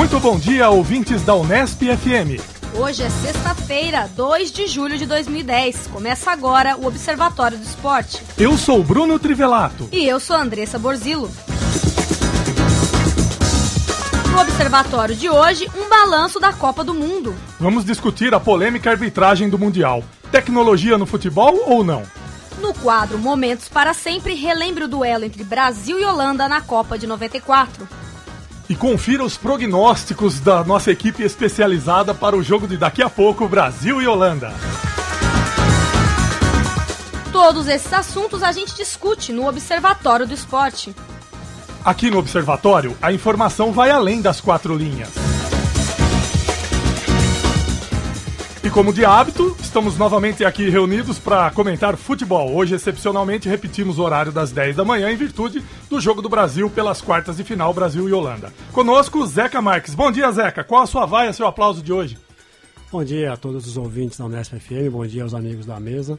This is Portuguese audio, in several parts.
Muito bom dia, ouvintes da Unesp FM. Hoje é sexta-feira, 2 de julho de 2010. Começa agora o Observatório do Esporte. Eu sou Bruno Trivelato. E eu sou Andressa Borzillo. No Observatório de hoje, um balanço da Copa do Mundo. Vamos discutir a polêmica arbitragem do Mundial. Tecnologia no futebol ou não? No quadro Momentos para Sempre, relembre o duelo entre Brasil e Holanda na Copa de 94. E confira os prognósticos da nossa equipe especializada para o jogo de daqui a pouco, Brasil e Holanda. Todos esses assuntos a gente discute no Observatório do Esporte. Aqui no Observatório, a informação vai além das 4 linhas. E como de hábito, estamos novamente aqui reunidos para comentar futebol. Hoje, excepcionalmente, repetimos o horário das 10 da manhã em virtude do jogo do Brasil pelas quartas de final, Brasil e Holanda. Conosco, Zeca Marques. Bom dia, Zeca. Qual a sua vaia, seu aplauso de hoje? Bom dia a todos os ouvintes da Unesp FM, bom dia aos amigos da mesa.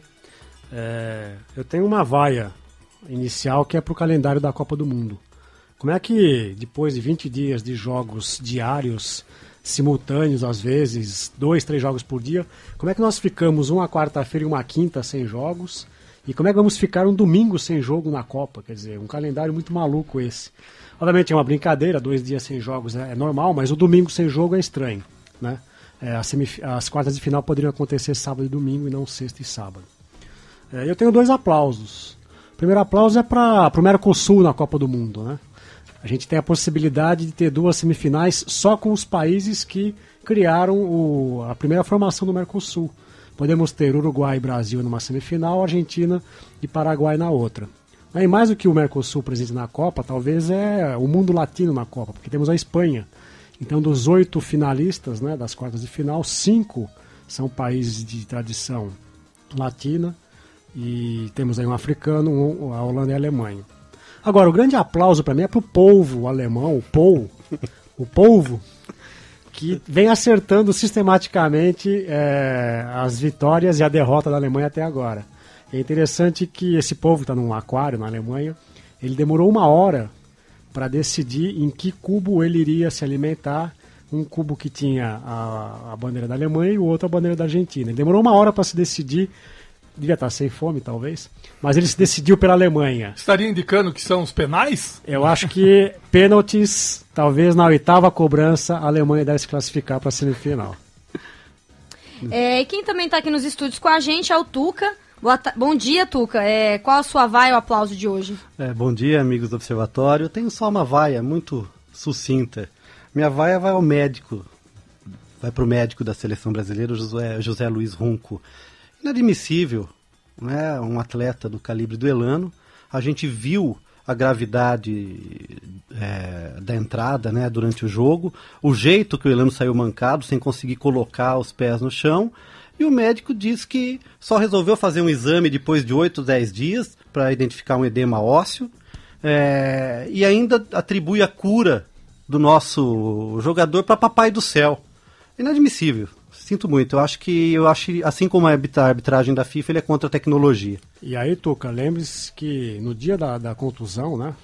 Eu tenho uma vaia inicial que é para o calendário da Copa do Mundo. Como é que, depois de 20 dias de jogos diários, simultâneos às vezes, 2, 3 jogos por dia, como é que nós ficamos uma quarta-feira e uma quinta sem jogos? E como é que vamos ficar um domingo sem jogo na Copa? Quer dizer, um calendário muito maluco esse. Obviamente é uma brincadeira, 2 dias sem jogos é normal, mas o domingo sem jogo é estranho, né? As quartas de final poderiam acontecer sábado e domingo e não sexta e sábado. Eu tenho 2 aplausos. O primeiro aplauso é para o Mercosul na Copa do Mundo, né? A gente tem a possibilidade de ter 2 semifinais só com os países que criaram a primeira formação do Mercosul. Podemos ter Uruguai e Brasil numa semifinal, Argentina e Paraguai na outra. E mais do que o Mercosul presente na Copa, talvez é o mundo latino na Copa, porque temos a Espanha. Então, dos 8 finalistas, né, das quartas de final, 5 são países de tradição latina e temos aí um africano, a Holanda e a Alemanha. Agora, o grande aplauso para mim é para o povo alemão, o povo, que vem acertando sistematicamente as vitórias e a derrota da Alemanha até agora. É interessante que esse povo está num aquário na Alemanha, ele demorou 1 hora para decidir em que cubo ele iria se alimentar, um cubo que tinha a bandeira da Alemanha e o outro a bandeira da Argentina. Ele demorou 1 hora para se decidir. Devia estar sem fome, talvez. Mas ele se decidiu pela Alemanha. Estaria indicando que são os penais? Eu acho que pênaltis, talvez na 8ª cobrança, a Alemanha deve se classificar para a semifinal. E quem também está aqui nos estúdios com a gente é o Tuca. Bom dia, Tuca. Qual a sua vaia ou aplauso de hoje? Bom dia, amigos do Observatório. Eu tenho só uma vaia muito sucinta. Minha vaia vai ao médico. Vai para o médico da seleção brasileira, José Luiz Runco. Inadmissível, né? Um atleta do calibre do Elano. A gente viu a gravidade da entrada, né, durante o jogo, o jeito que o Elano saiu mancado, sem conseguir colocar os pés no chão, e o médico disse que só resolveu fazer um exame depois de 8 ou 10 dias para identificar um edema ósseo, e ainda atribui a cura do nosso jogador para Papai do Céu. Inadmissível. Sinto muito, eu acho assim como a arbitragem da FIFA, ele é contra a tecnologia. E aí, Tuca, lembre-se que no dia da contusão, né,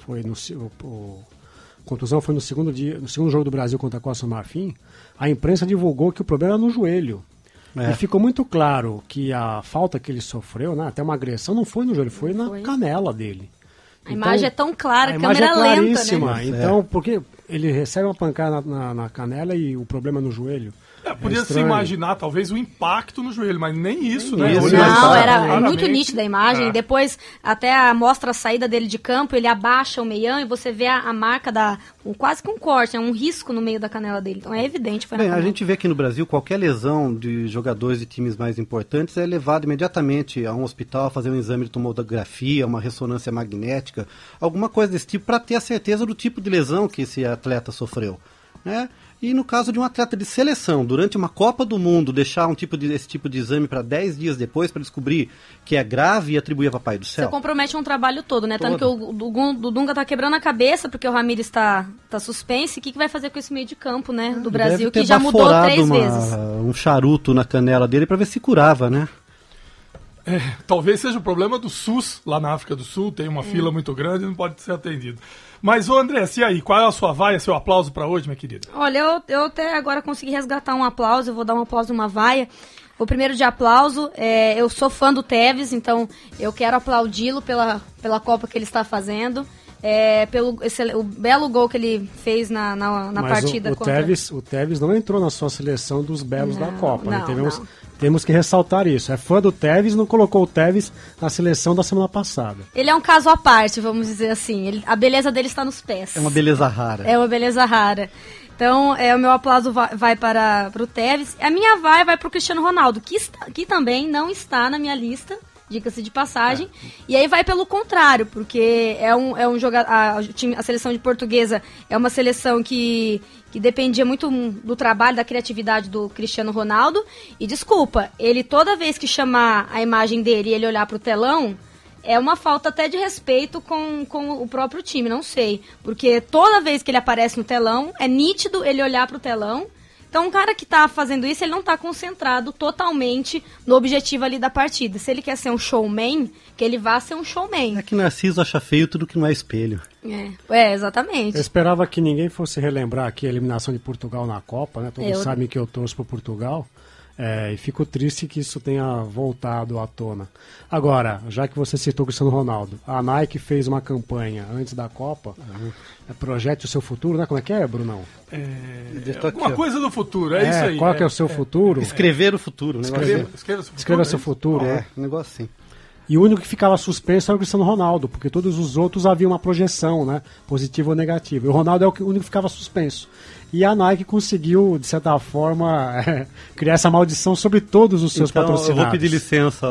contusão foi no segundo jogo do Brasil contra a Costa do Marfim, a imprensa divulgou que o problema era no joelho. E ficou muito claro que a falta que ele sofreu, né, até uma agressão, não foi no joelho, foi na canela dele. A imagem é tão clara, a câmera é claríssima, lenta, né? Então, porque ele recebe uma pancada na canela e o problema é no joelho. Podia se imaginar, talvez, o impacto no joelho, mas nem isso, né? Não, era muito nítida a imagem. Depois, até mostra a saída dele de campo, ele abaixa o meião e você vê a marca quase que um corte, um risco no meio da canela dele. Então é evidente. A gente vê aqui no Brasil, qualquer lesão de jogadores de times mais importantes é levado imediatamente a um hospital a fazer um exame de tomografia, uma ressonância magnética, alguma coisa desse tipo, para ter a certeza do tipo de lesão que esse atleta sofreu, né? E no caso de um atleta de seleção, durante uma Copa do Mundo, deixar esse tipo de exame para 10 dias depois para descobrir que é grave e atribuir a Papai do Céu. Você compromete um trabalho todo, né? Tanto que o Dunga tá quebrando a cabeça porque o Ramires está suspenso. O que vai fazer com esse meio de campo, né? Do Brasil, que já mudou 3 vezes. Um charuto na canela dele para ver se curava, né? Talvez seja o problema do SUS, lá na África do Sul, tem uma fila muito grande e não pode ser atendido. Mas, ô André, e aí, qual é a sua vaia, seu aplauso para hoje, minha querida? Olha, eu até agora consegui resgatar um aplauso, eu vou dar um aplauso numa vaia. O primeiro de aplauso, eu sou fã do Tevez, então eu quero aplaudi-lo pela Copa que ele está fazendo. O belo gol que ele fez na partida contra... O Tevez não entrou na sua seleção dos belos da Copa. Temos que ressaltar isso. É fã do Tevez, não colocou o Tevez na seleção da semana passada. Ele é um caso à parte, vamos dizer assim. A beleza dele está nos pés. É uma beleza rara. É uma beleza rara. Então, o meu aplauso vai para o Tevez. A minha vai para o Cristiano Ronaldo, que também não está na minha lista, diga-se de passagem. E aí vai pelo contrário, porque é um jogador. A seleção de portuguesa é uma seleção que dependia muito do trabalho, da criatividade do Cristiano Ronaldo. E desculpa, ele toda vez que chamar a imagem dele e ele olhar para o telão, é uma falta até de respeito com o próprio time, não sei. Porque toda vez que ele aparece no telão, é nítido ele olhar para o telão. Então, um cara que tá fazendo isso, ele não tá concentrado totalmente no objetivo ali da partida. Se ele quer ser um showman, que ele vá ser um showman. É que Narciso acha feio tudo que não é espelho. Exatamente. Eu esperava que ninguém fosse relembrar aqui a eliminação de Portugal na Copa, né? Todos sabem que eu torço por Portugal. E fico triste que isso tenha voltado à tona. Agora, já que você citou o Cristiano Ronaldo, a Nike fez uma campanha antes da Copa, Projete o Seu Futuro, né? Como é que é, Brunão? Uma coisa do futuro, é isso aí. Qual que é o seu futuro? Escrever o futuro. Escreva seu futuro. Um negócio assim. E o único que ficava suspenso era o Cristiano Ronaldo, porque todos os outros havia uma projeção, né? Positiva ou negativa. E o Ronaldo é o único que ficava suspenso. E a Nike conseguiu, de certa forma, criar essa maldição sobre todos os seus patrocinados. Eu vou pedir licença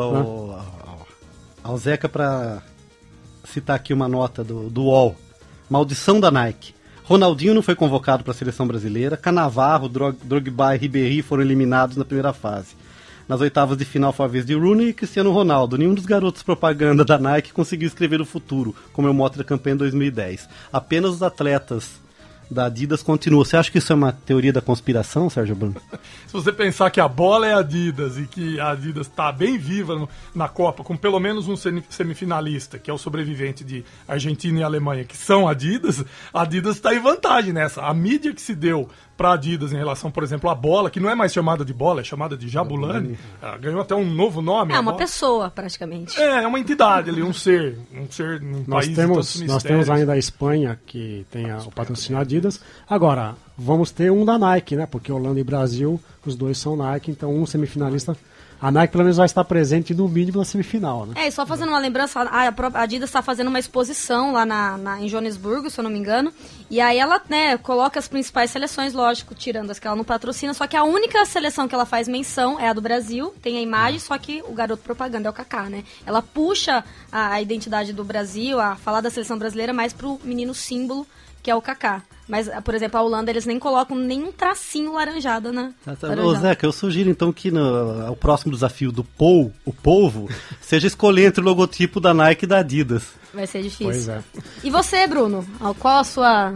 ao Zeca para citar aqui uma nota do UOL. Maldição da Nike. Ronaldinho não foi convocado para a seleção brasileira. Cannavaro, Drogba e Ribéry foram eliminados na primeira fase. Nas oitavas de final foi a vez de Rooney e Cristiano Ronaldo. Nenhum dos garotos propaganda da Nike conseguiu escrever o futuro, como é o mote da campanha em 2010. Apenas os atletas da Adidas continuam. Você acha que isso é uma teoria da conspiração, Sérgio Bruno? Se você pensar que a bola é Adidas e que a Adidas está bem viva na Copa, com pelo menos um semifinalista, que é o sobrevivente de Argentina e Alemanha, que são Adidas, a Adidas está em vantagem nessa. A mídia que se deu para a Adidas em relação, por exemplo, à bola, que não é mais chamada de bola, é chamada de Jabulani, ganhou até um novo nome. Uma pessoa, praticamente. É uma entidade ali, um ser num país de tantos mistérios. Nós temos ainda a Espanha, que tem o patrocínio Adidas. Agora, vamos ter um da Nike, né? Porque Holanda e Brasil, os dois são Nike, então um semifinalista... A Nike pelo menos vai estar presente no mínimo na semifinal, né? E só fazendo uma lembrança, a Adidas está fazendo uma exposição lá em Joanesburgo, se eu não me engano, e aí ela, coloca as principais seleções, lógico, tirando as que ela não patrocina, só que a única seleção que ela faz menção é a do Brasil, tem a imagem, só que o garoto propaganda é o Kaká, né? Ela puxa a identidade do Brasil, a falar da seleção brasileira, mais pro menino símbolo, que é o Kaká. Mas, por exemplo, a Holanda, eles nem colocam nenhum tracinho laranjada, né? Ô, Zeca, eu sugiro então que o próximo desafio do o polvo, seja escolher entre o logotipo da Nike e da Adidas. Vai ser difícil. Pois é. E você, Bruno? Qual a sua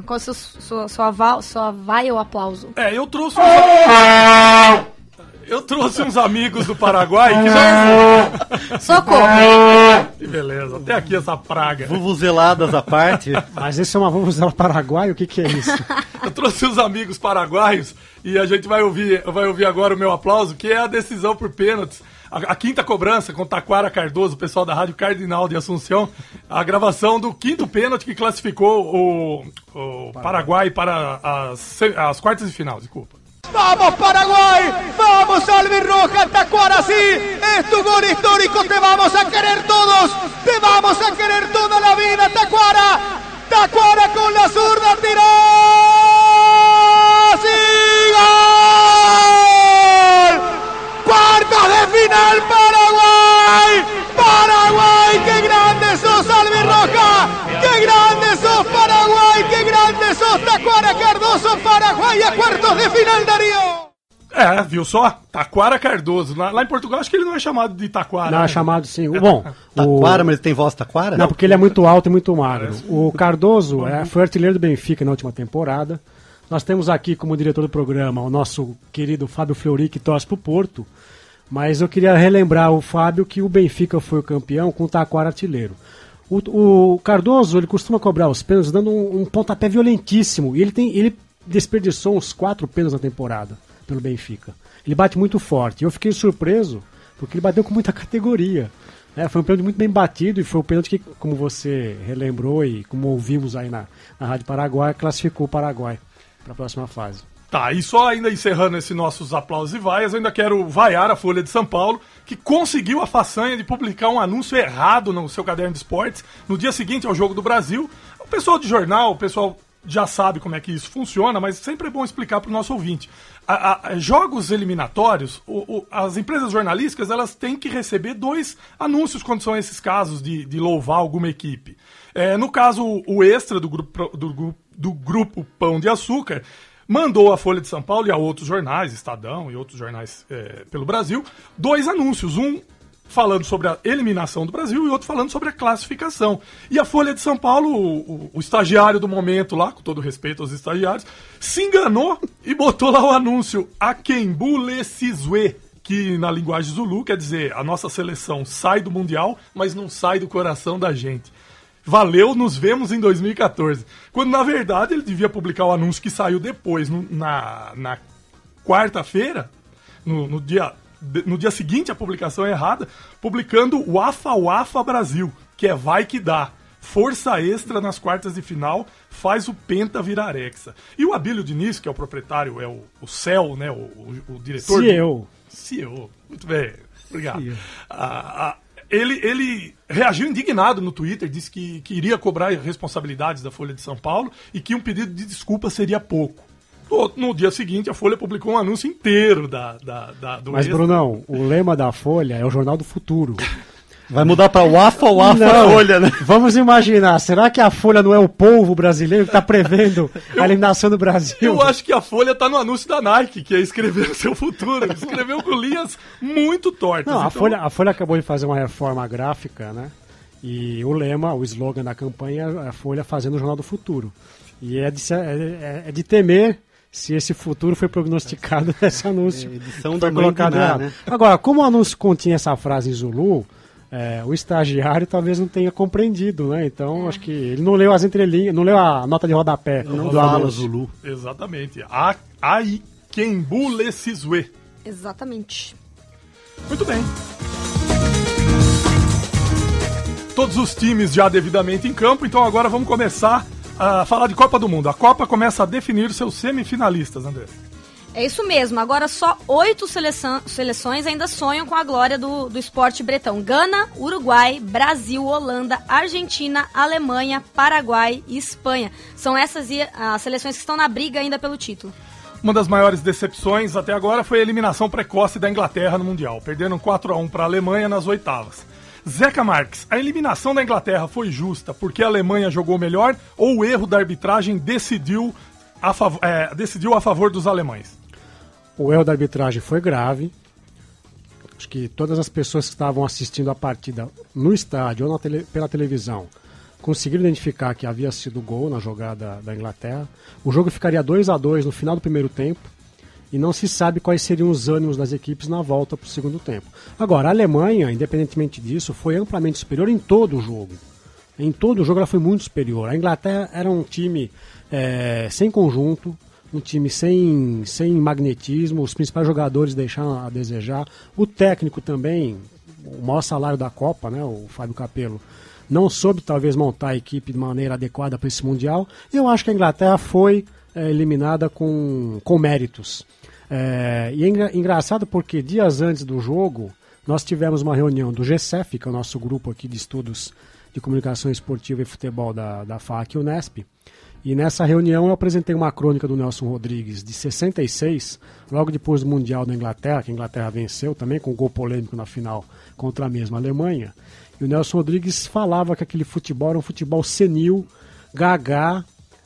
vai ou aplauso? Eu trouxe uns amigos do Paraguai que Socorro! Que beleza, até aqui essa praga. Vuvuzeladas à parte. Mas esse é uma vuvuzela paraguaia? O que é isso? Eu trouxe uns amigos paraguaios e a gente vai ouvir agora o meu aplauso, que é a decisão por pênaltis. A quinta cobrança com Taquara Cardoso, o pessoal da Rádio Cardinal de Assunção, a gravação do quinto pênalti que classificou o Paraguai para as quartas de final, desculpa. ¡Vamos Paraguay! ¡Vamos Albirroja! ¡Tacuara sí! ¡Es tu gol histórico! ¡Te vamos a querer todos! ¡Te vamos a querer toda la vida! ¡Tacuara! ¡Tacuara con la zurda! ¡Tiró! ¡Sí! ¡Gol! ¡Cuartos de final Paraguay! ¡Paraguay! ¡Qué grande sos Albirroja! ¡Qué grande sos Paraguay! ¡Qué grande sos Taquara Cardoso! Paraguai a quartos de final, Dario! Viu só? Taquara Cardoso. Lá em Portugal acho que ele não é chamado de Taquara. Não, é chamado sim. Bom, Taquara, mas ele tem voz Taquara? Não, porque ele é muito alto e muito magro. O Cardoso foi artilheiro do Benfica na última temporada. Nós temos aqui como diretor do programa o nosso querido Fábio Fleury, que torce pro Porto. Mas eu queria relembrar o Fábio que o Benfica foi o campeão com o Taquara artilheiro. O Cardoso, ele costuma cobrar os pênaltis dando um pontapé violentíssimo. E ele desperdiçou uns 4 pênaltis na temporada pelo Benfica. Ele bate muito forte. Eu fiquei surpreso porque ele bateu com muita categoria. Foi um pênalti muito bem batido e foi um pênalti que, como você relembrou e como ouvimos aí na Rádio Paraguai, classificou o Paraguai para a próxima fase. Tá, e só ainda encerrando esses nossos aplausos e vaias, eu ainda quero vaiar a Folha de São Paulo, que conseguiu a façanha de publicar um anúncio errado no seu caderno de esportes no dia seguinte ao Jogo do Brasil. O pessoal de jornal, o pessoal já sabe como é que isso funciona, mas sempre é bom explicar para o nosso ouvinte. Jogos eliminatórios, as empresas jornalísticas, elas têm que receber 2 anúncios quando são esses casos de louvar alguma equipe. No caso, o Extra do grupo Pão de Açúcar mandou à Folha de São Paulo e a outros jornais, Estadão e outros jornais pelo Brasil, 2 anúncios. Um falando sobre a eliminação do Brasil e outro falando sobre a classificação. E a Folha de São Paulo, o estagiário do momento lá, com todo respeito aos estagiários, se enganou e botou lá o anúncio Akembu Sizwe, que na linguagem Zulu quer dizer a nossa seleção sai do Mundial, mas não sai do coração da gente. Valeu, nos vemos em 2014. Quando, na verdade, ele devia publicar o anúncio que saiu depois, na quarta-feira, no dia seguinte à publicação errada, publicando o AFA Brasil, que é vai que dá. Força extra nas quartas de final, faz o Penta virar hexa. E o Abílio Diniz, que é o proprietário, é o CEO, né, o diretor... CEO, muito bem, obrigado. Ele reagiu indignado no Twitter, disse que iria cobrar responsabilidades da Folha de São Paulo e que um pedido de desculpa seria pouco. No dia seguinte, a Folha publicou um anúncio inteiro do Mas, Extra. Brunão, o lema da Folha é o Jornal do Futuro. Vai mudar pra UAFA ou AFA Folha, né? Vamos imaginar, será que a Folha não é o povo brasileiro que está prevendo a eliminação do Brasil? Eu acho que a Folha está no anúncio da Nike, que é escrever o seu futuro. Escreveu com linhas muito tortas. Não, então... a Folha acabou de fazer uma reforma gráfica, né? E o lema, o slogan da campanha é a Folha fazendo o Jornal do Futuro. E é de temer se esse futuro foi prognosticado nesse anúncio. Edição foi da colocado Manguiná, lá. né? Agora, como o anúncio continha essa frase em Zulu, o estagiário talvez não tenha compreendido, né? Então, acho que ele não leu as entrelinhas, não leu a nota de rodapé Não do fala anúncio. Zulu. Exatamente. Akembu Sizwe. Exatamente. Muito bem. Todos os times já devidamente em campo, então agora vamos começar a falar de Copa do Mundo. A Copa começa a definir seus semifinalistas, André. É isso mesmo, agora só 8 seleções ainda sonham com a glória do esporte bretão. Gana, Uruguai, Brasil, Holanda, Argentina, Alemanha, Paraguai e Espanha. São essas as seleções que estão na briga ainda pelo título. Uma das maiores decepções até agora foi a eliminação precoce da Inglaterra no Mundial. Perderam 4-1 para a Alemanha nas oitavas. Zeca Marques, a eliminação da Inglaterra foi justa porque a Alemanha jogou melhor ou o erro da arbitragem decidiu a favor dos alemães? O erro da arbitragem foi grave. Acho que todas as pessoas que estavam assistindo a partida no estádio ou pela televisão conseguiram identificar que havia sido gol na jogada da Inglaterra. O jogo ficaria 2-2 no final do primeiro tempo e não se sabe quais seriam os ânimos das equipes na volta para o segundo tempo. Agora, a Alemanha, independentemente disso, foi amplamente superior em todo o jogo. Em todo o jogo ela foi muito superior. A Inglaterra era um time sem conjunto, um time sem magnetismo, os principais jogadores deixaram a desejar. O técnico também, o maior salário da Copa, né, o Fábio Capello, não soube talvez montar a equipe de maneira adequada para esse Mundial. Eu acho que a Inglaterra foi eliminada com méritos. E é engraçado porque dias antes do jogo nós tivemos uma reunião do GCEF, que é o nosso grupo aqui de estudos de comunicação esportiva e futebol da FAC e Unesp. E nessa reunião eu apresentei uma crônica do Nelson Rodrigues de 66, logo depois do Mundial da Inglaterra, que a Inglaterra venceu também com um gol polêmico na final contra a mesma Alemanha. E o Nelson Rodrigues falava que aquele futebol era um futebol senil, gagá,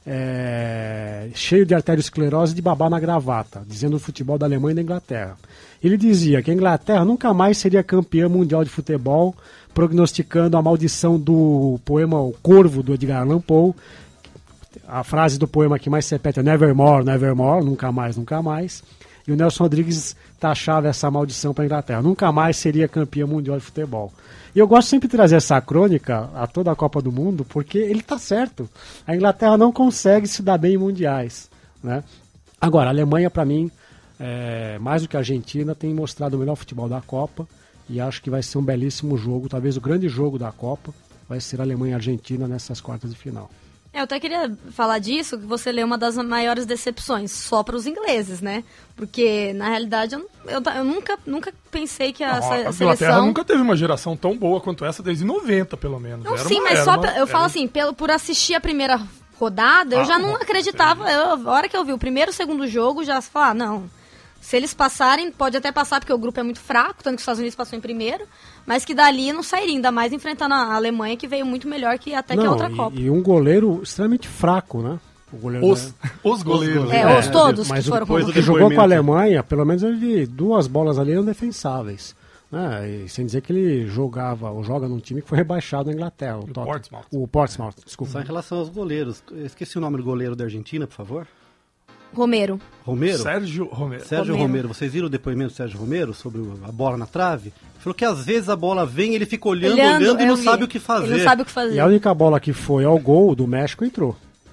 cheio de arteriosclerose e de babá na gravata, dizendo o futebol da Alemanha e da Inglaterra. Ele dizia que a Inglaterra nunca mais seria campeã mundial de futebol, prognosticando a maldição do poema O Corvo, do Edgar Allan Poe. A frase do poema que mais se repete é Nevermore, Nevermore, nunca mais, nunca mais. E o Nelson Rodrigues taxava essa maldição para a Inglaterra. Nunca mais seria campeã mundial de futebol. E eu gosto sempre de trazer essa crônica a toda a Copa do Mundo, porque ele está certo. A Inglaterra não consegue se dar bem em mundiais, né? Agora, a Alemanha, para mim, mais do que a Argentina, tem mostrado o melhor futebol da Copa. E acho que vai ser um belíssimo jogo, talvez o grande jogo da Copa, vai ser a Alemanha e a Argentina nessas quartas de final. Eu até queria falar disso, que você leu uma das maiores decepções, só para os ingleses, né? Porque, na realidade, eu nunca pensei que a Inglaterra seleção... nunca teve uma geração tão boa quanto essa, desde 90, pelo menos. Não, sim, mas eu falo assim, por assistir a primeira rodada, eu já não acreditava. A hora que eu vi o primeiro e o segundo jogo, já se falar, não... Se eles passarem, pode até passar, porque o grupo é muito fraco, tanto que os Estados Unidos passou em primeiro, mas que dali não sairia, ainda mais enfrentando a Alemanha, que veio muito melhor que até que a outra Copa. E um goleiro extremamente fraco, né? O goleiro os goleiros. Os todos mas que foram o que jogou com a Alemanha, pelo menos ele 2 bolas ali eram defensáveis. Né? E sem dizer que ele joga num time que foi rebaixado na Inglaterra. O Portsmouth, desculpa. Só em relação aos goleiros, eu esqueci o nome do goleiro da Argentina, por favor. Romero? Sérgio Romero. Sérgio Romero. Vocês viram o depoimento do Sérgio Romero sobre a bola na trave? Ele falou que às vezes a bola vem, ele fica olhando e não sabe o que fazer. Ele não sabe o que fazer. E a única bola que foi ao gol do México entrou.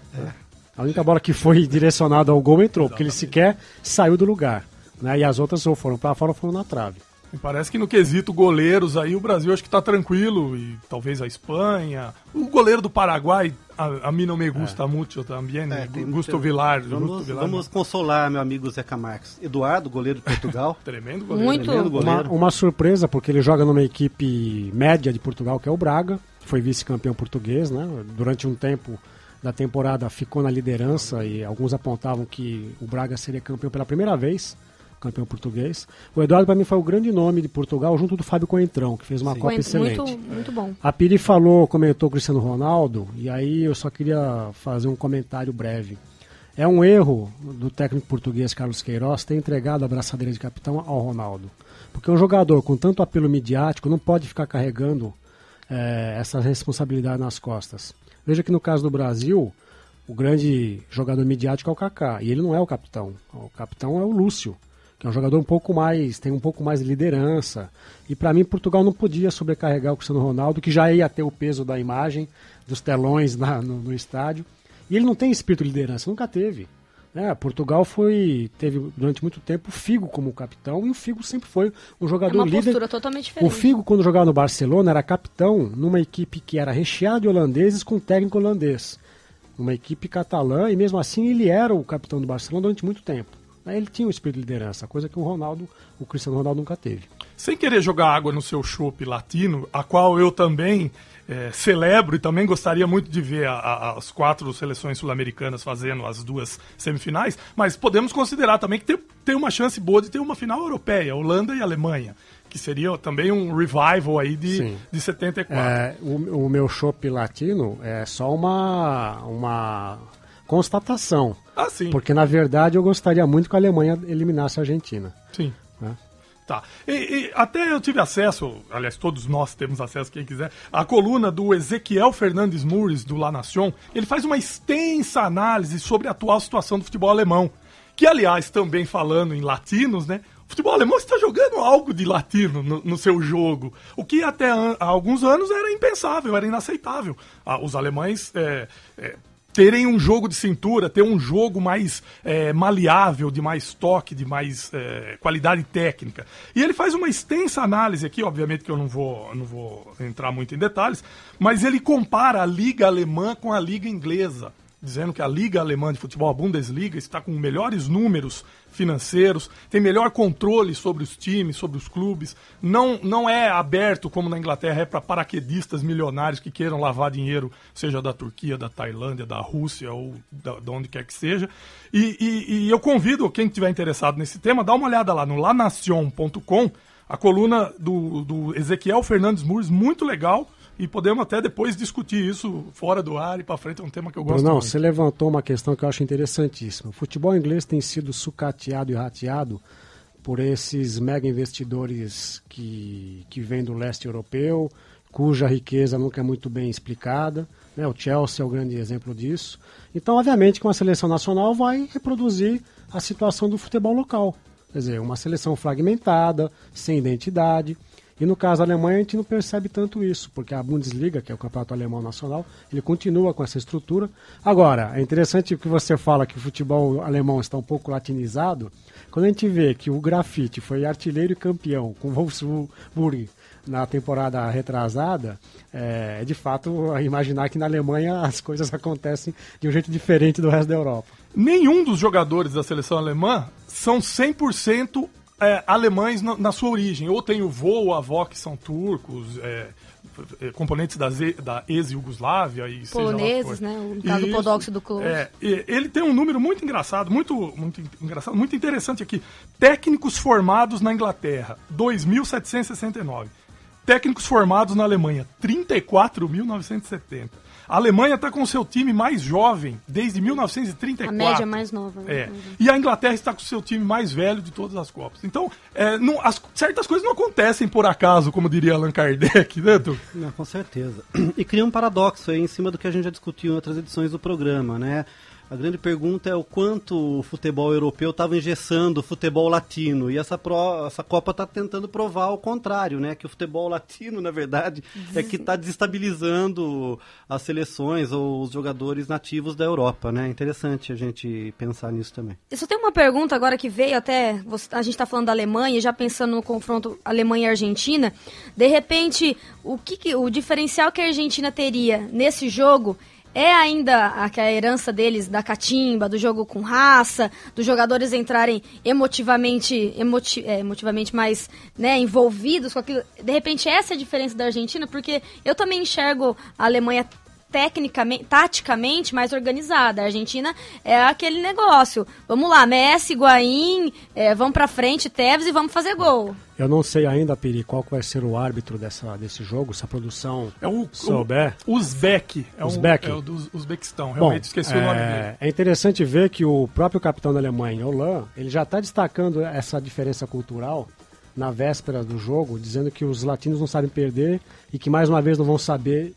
A única bola que foi direcionada ao gol entrou, porque ele sequer saiu do lugar. Né? E as outras ou foram para fora ou foram na trave. E parece que no quesito goleiros aí o Brasil acho que está tranquilo, e talvez a Espanha. O goleiro do Paraguai, a mim não me gusta muito também, Gusto Vilar. Vamos consolar meu amigo Zeca Marques. Eduardo, goleiro de Portugal. Tremendo goleiro. Tremendo goleiro. Uma surpresa, porque ele joga numa equipe média de Portugal, que é o Braga. Foi vice-campeão português, né? Durante um tempo da temporada ficou na liderança e alguns apontavam que o Braga seria campeão pela primeira vez. Campeão português. O Eduardo, para mim, foi o grande nome de Portugal, junto do Fábio Coentrão, que fez uma Copa excelente. Muito bom. A Piri comentou o Cristiano Ronaldo, e aí eu só queria fazer um comentário breve. É um erro do técnico português Carlos Queiroz ter entregado a braçadeira de capitão ao Ronaldo. Porque um jogador com tanto apelo midiático não pode ficar carregando essa responsabilidade nas costas. Veja que no caso do Brasil, o grande jogador midiático é o Kaká, e ele não é o capitão. O capitão é o Lúcio, que é um jogador tem um pouco mais de liderança. E para mim, Portugal não podia sobrecarregar o Cristiano Ronaldo, que já ia ter o peso da imagem, dos telões no estádio. E ele não tem espírito de liderança, nunca teve. Portugal teve durante muito tempo o Figo como capitão, e o Figo sempre foi um jogador líder. É uma postura totalmente diferente. O Figo, quando jogava no Barcelona, era capitão numa equipe que era recheada de holandeses com técnico holandês. Uma equipe catalã, e mesmo assim ele era o capitão do Barcelona durante muito tempo. Ele tinha um espírito de liderança, coisa que o Cristiano Ronaldo nunca teve. Sem querer jogar água no seu chopp latino, a qual eu também celebro e também gostaria muito de ver as 4 seleções sul-americanas fazendo as 2 semifinais, mas podemos considerar também que tem uma chance boa de ter uma final europeia, Holanda e Alemanha, que seria também um revival aí de 74. O meu chopp latino é só uma constatação. Sim. Porque, na verdade, eu gostaria muito que a Alemanha eliminasse a Argentina. Sim. Tá. E até eu tive acesso, aliás, todos nós temos acesso, quem quiser, à coluna do Ezequiel Fernandes Mures, do La Nación. Ele faz uma extensa análise sobre a atual situação do futebol alemão. Que, aliás, também falando em latinos, né? O futebol alemão está jogando algo de latino no seu jogo. O que até há alguns anos era impensável, era inaceitável. Os alemães terem um jogo de cintura, ter um jogo mais maleável, de mais toque, de mais qualidade técnica. E ele faz uma extensa análise aqui, obviamente que eu não vou entrar muito em detalhes, mas ele compara a Liga Alemã com a Liga Inglesa, dizendo que a Liga Alemã de Futebol, a Bundesliga, está com melhores números financeiros, tem melhor controle sobre os times, sobre os clubes, não é aberto como na Inglaterra, é para paraquedistas milionários que queiram lavar dinheiro, seja da Turquia, da Tailândia, da Rússia ou de onde quer que seja. E eu convido quem estiver interessado nesse tema, dá uma olhada lá no lanacion.com, a coluna do Ezequiel Fernandes Mures, muito legal. E podemos até depois discutir isso fora do ar e para frente, é um tema que eu gosto muito. Você levantou uma questão que eu acho interessantíssima. O futebol inglês tem sido sucateado e rateado por esses mega investidores que vêm do leste europeu, cuja riqueza nunca é muito bem explicada. O Chelsea é o grande exemplo disso. Então, obviamente, que uma seleção nacional vai reproduzir a situação do futebol local. Quer dizer, uma seleção fragmentada, sem identidade. E no caso da Alemanha a gente não percebe tanto isso, porque a Bundesliga, que é o campeonato alemão nacional, ele continua com essa estrutura. Agora, é interessante que você fala que o futebol alemão está um pouco latinizado. Quando a gente vê que o Grafite foi artilheiro e campeão com o Wolfsburg na temporada retrasada, é de fato imaginar que na Alemanha as coisas acontecem de um jeito diferente do resto da Europa. Nenhum dos jogadores da seleção alemã são 100% alemães na sua origem. Ou tem o vô ou a avó que são turcos, componentes da ex-Iugoslávia. E poloneses, né? O caso Podolski do Klose. Ele tem um número muito engraçado, muito interessante aqui. Técnicos formados na Inglaterra, 2.769. Técnicos formados na Alemanha, 34.970. A Alemanha está com o seu time mais jovem desde 1934. A média mais nova. Né? E a Inglaterra está com o seu time mais velho de todas as Copas. Então, certas coisas não acontecem por acaso, como diria Allan Kardec, né, Tu? Não, com certeza. E cria um paradoxo aí em cima do que a gente já discutiu em outras edições do programa, né? A grande pergunta é o quanto o futebol europeu estava engessando o futebol latino. E essa Copa está tentando provar o contrário, né? Que o futebol latino, na verdade, é que está desestabilizando as seleções ou os jogadores nativos da Europa, né? É interessante a gente pensar nisso também. Eu só tenho uma pergunta agora que veio até... A gente está falando da Alemanha, já pensando no confronto Alemanha e Argentina. De repente, o diferencial que a Argentina teria nesse jogo... É ainda a herança deles da catimba, do jogo com raça, dos jogadores entrarem emotivamente mais, né, envolvidos com aquilo. De repente essa é a diferença da Argentina, porque eu também enxergo a Alemanha taticamente mais organizada. A Argentina é aquele negócio. Vamos lá, Messi, Higuaín, vamos pra frente, Tevez e vamos fazer gol. Eu não sei ainda, Piri, qual vai ser o árbitro desse jogo, se a produção souber. O Uzbek. Uzbek. É o do Uzbequistão, realmente esqueci o nome dele. É interessante ver que o próprio capitão da Alemanha, Hollande, ele já está destacando essa diferença cultural na véspera do jogo, dizendo que os latinos não sabem perder e que mais uma vez não vão saber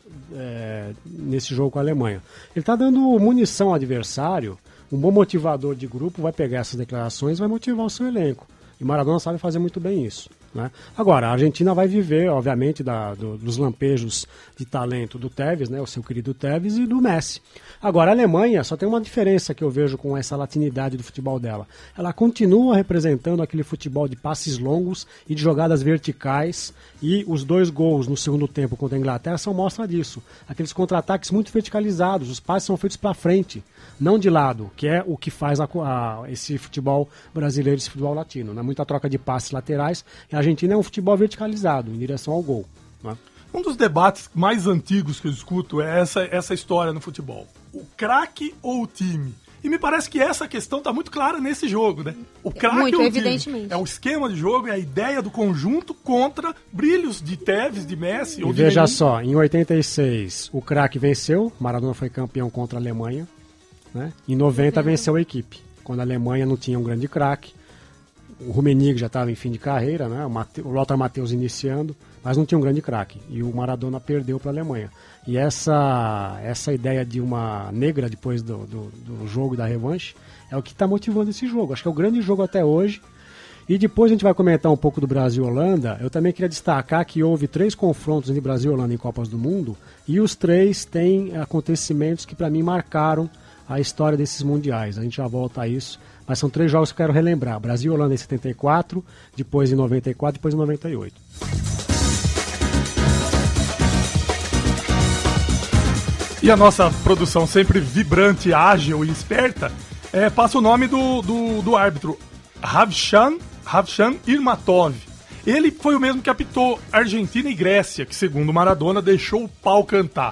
nesse jogo com a Alemanha. Ele está dando munição ao adversário, um bom motivador de grupo vai pegar essas declarações e vai motivar o seu elenco. E Maradona sabe fazer muito bem isso. Né? Agora, a Argentina vai viver, obviamente, dos lampejos de talento do Tevez, né, o seu querido Tevez, e do Messi. Agora, a Alemanha só tem uma diferença que eu vejo com essa latinidade do futebol dela. Ela continua representando aquele futebol de passes longos e de jogadas verticais, e os 2 gols no segundo tempo contra a Inglaterra são mostra disso. Aqueles contra-ataques muito verticalizados, os passes são feitos para frente, não de lado, que é o que faz esse futebol brasileiro, esse futebol latino. Né? Muita troca de passes laterais, e a Argentina é um futebol verticalizado, em direção ao gol. Né? Um dos debates mais antigos que eu escuto é essa história no futebol. O craque ou o time? E me parece que essa questão está muito clara nesse jogo, né? O craque ou o time? É o esquema de jogo, é a ideia do conjunto contra brilhos de Tevez, de Messi. E veja só, em 86 o craque venceu, Maradona foi campeão contra a Alemanha, né? Em 90 venceu a equipe, quando a Alemanha não tinha um grande craque. O Rummenigge já estava em fim de carreira, né? O Lothar Matthäus iniciando, mas não tinha um grande craque. E o Maradona perdeu para a Alemanha. E essa ideia de uma negra depois do jogo da revanche é o que está motivando esse jogo. Acho que é o grande jogo até hoje. E depois a gente vai comentar um pouco do Brasil e Holanda. Eu também queria destacar que houve 3 confrontos entre Brasil e Holanda em Copas do Mundo. E os 3 têm acontecimentos que para mim marcaram a história desses mundiais. A gente já volta a isso. Mas são 3 jogos que eu quero relembrar. Brasil e Holanda em 74, depois em 94, depois em 98. E a nossa produção sempre vibrante, ágil e esperta, passa o nome do árbitro, Ravshan Irmatov. Ele foi o mesmo que apitou Argentina e Grécia, que segundo Maradona deixou o pau cantar.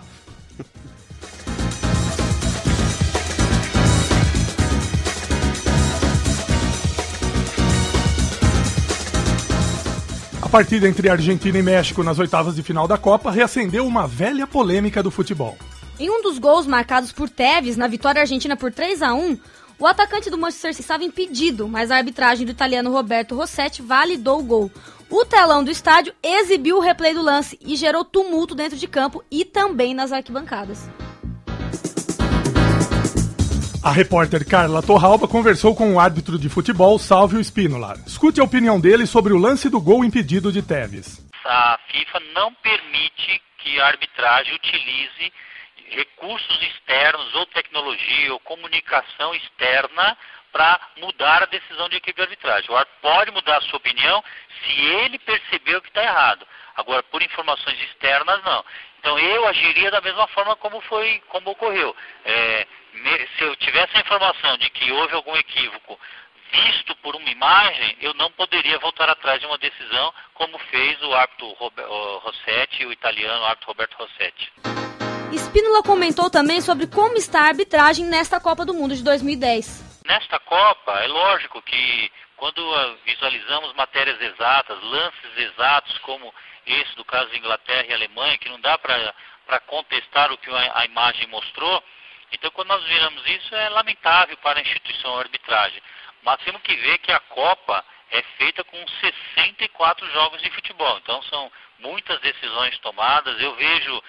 A partida entre Argentina e México nas oitavas de final da Copa reacendeu uma velha polêmica do futebol. Em um dos gols marcados por Tevez na vitória argentina por 3-1, o atacante do Manchester City estava impedido, mas a arbitragem do italiano Roberto Rossetti validou o gol. O telão do estádio exibiu o replay do lance e gerou tumulto dentro de campo e também nas arquibancadas. A repórter Carla Torralba conversou com o árbitro de futebol, Sálvio Spínola. Escute a opinião dele sobre o lance do gol impedido de Tevez. A FIFA não permite que a arbitragem utilize recursos externos ou tecnologia ou comunicação externa para mudar a decisão de equipe de arbitragem. O árbitro pode mudar a sua opinião se ele percebeu que está errado. Agora, por informações externas, não. Então, eu agiria da mesma forma como ocorreu. Se eu tivesse a informação de que houve algum equívoco visto por uma imagem, eu não poderia voltar atrás de uma decisão, como fez o árbitro Rossetti, o italiano árbitro Roberto Rossetti. Spínola comentou também sobre como está a arbitragem nesta Copa do Mundo de 2010. Nesta Copa, é lógico que quando visualizamos matérias exatas, lances exatos, como esse do caso de Inglaterra e Alemanha, que não dá para contestar o que a imagem mostrou, então quando nós viramos isso é lamentável para a instituição arbitragem. Mas temos que ver que a Copa é feita com 64 jogos de futebol, então são muitas decisões tomadas. Eu vejo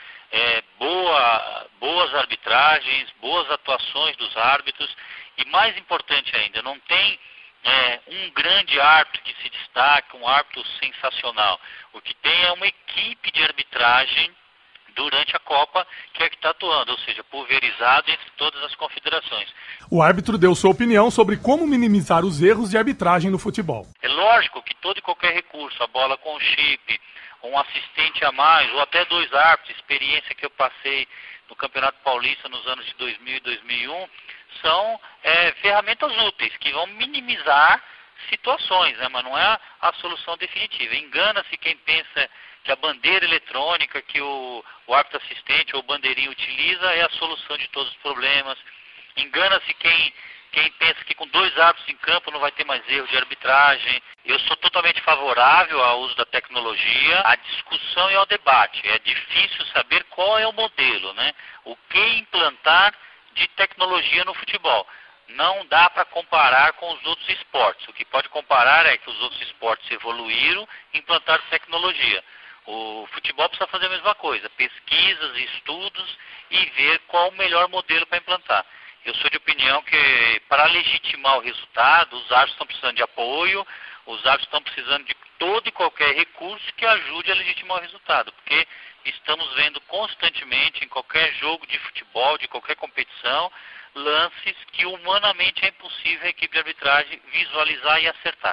boas arbitragens, boas atuações dos árbitros e, mais importante ainda, não tem um grande árbitro que se destaca, um árbitro sensacional. O que tem é uma equipe de arbitragem durante a Copa que está atuando, ou seja, pulverizado entre todas as confederações. O árbitro deu sua opinião sobre como minimizar os erros de arbitragem no futebol. É lógico que todo e qualquer recurso, a bola com chip, um assistente a mais, ou até 2 árbitros, experiência que eu passei no Campeonato Paulista nos anos de 2000 e 2001, são ferramentas úteis que vão minimizar situações, né? Mas não é a solução definitiva. Engana-se quem pensa que a bandeira eletrônica que o árbitro assistente ou o bandeirinho utiliza é a solução de todos os problemas. Engana-se quem pensa que com 2 árbitros em campo não vai ter mais erro de arbitragem. Eu sou totalmente favorável ao uso da tecnologia, à discussão e ao debate. É difícil saber qual é o modelo, né? O que implantar de tecnologia no futebol. Não dá para comparar com os outros esportes. O que pode comparar é que os outros esportes evoluíram e implantaram tecnologia. O futebol precisa fazer a mesma coisa, pesquisas, estudos e ver qual o melhor modelo para implantar. Eu sou de opinião que para legitimar o resultado, os árbitros estão precisando de apoio, os árbitros estão precisando de todo e qualquer recurso que ajude a legitimar o resultado, porque estamos vendo constantemente em qualquer jogo de futebol, de qualquer competição, lances que humanamente é impossível a equipe de arbitragem visualizar e acertar.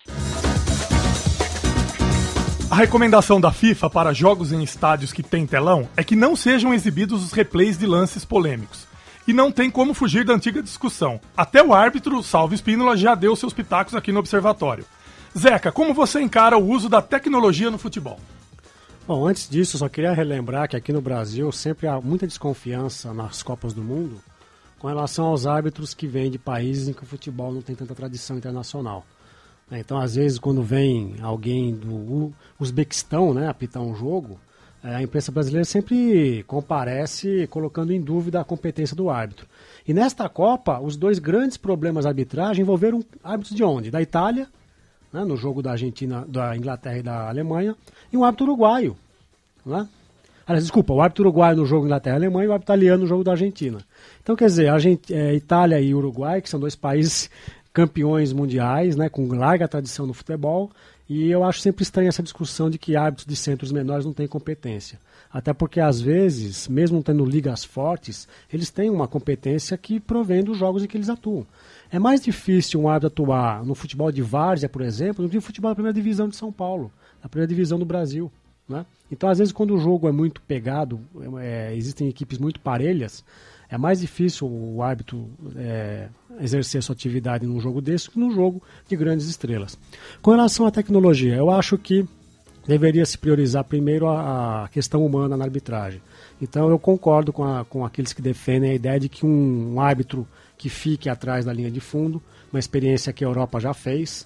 A recomendação da FIFA para jogos em estádios que tem telão é que não sejam exibidos os replays de lances polêmicos. E não tem como fugir da antiga discussão. Até o árbitro, Sálvio Spínola, já deu seus pitacos aqui no Observatório. Zeca, como você encara o uso da tecnologia no futebol? Bom, antes disso, só queria relembrar que aqui no Brasil sempre há muita desconfiança nas Copas do Mundo com relação aos árbitros que vêm de países em que o futebol não tem tanta tradição internacional. Então, às vezes, quando vem alguém do Uzbequistão, né, apitar um jogo, a imprensa brasileira sempre comparece colocando em dúvida a competência do árbitro. E nesta Copa, os 2 grandes problemas de arbitragem envolveram árbitros de onde? Da Itália, né, no jogo da Argentina, da Inglaterra e da Alemanha, e um árbitro uruguaio. Né? Desculpa, o árbitro uruguaio no jogo Inglaterra e Alemanha e o árbitro italiano no jogo da Argentina. Então, quer dizer, Itália e Uruguai, que são 2 países campeões mundiais, né, com larga tradição no futebol, e eu acho sempre estranha essa discussão de que árbitros de centros menores não têm competência. Até porque, às vezes, mesmo tendo ligas fortes, eles têm uma competência que provém dos jogos em que eles atuam. É mais difícil um árbitro atuar no futebol de várzea, por exemplo, do que no futebol da primeira divisão de São Paulo, da primeira divisão do Brasil. Né? Então, às vezes, quando o jogo é muito pegado, existem equipes muito parelhas, é mais difícil o árbitro exercer sua atividade num jogo desse que num jogo de grandes estrelas. Com relação à tecnologia, eu acho que deveria se priorizar primeiro a questão humana na arbitragem. Então eu concordo com aqueles que defendem a ideia de que um árbitro que fique atrás da linha de fundo, uma experiência que a Europa já fez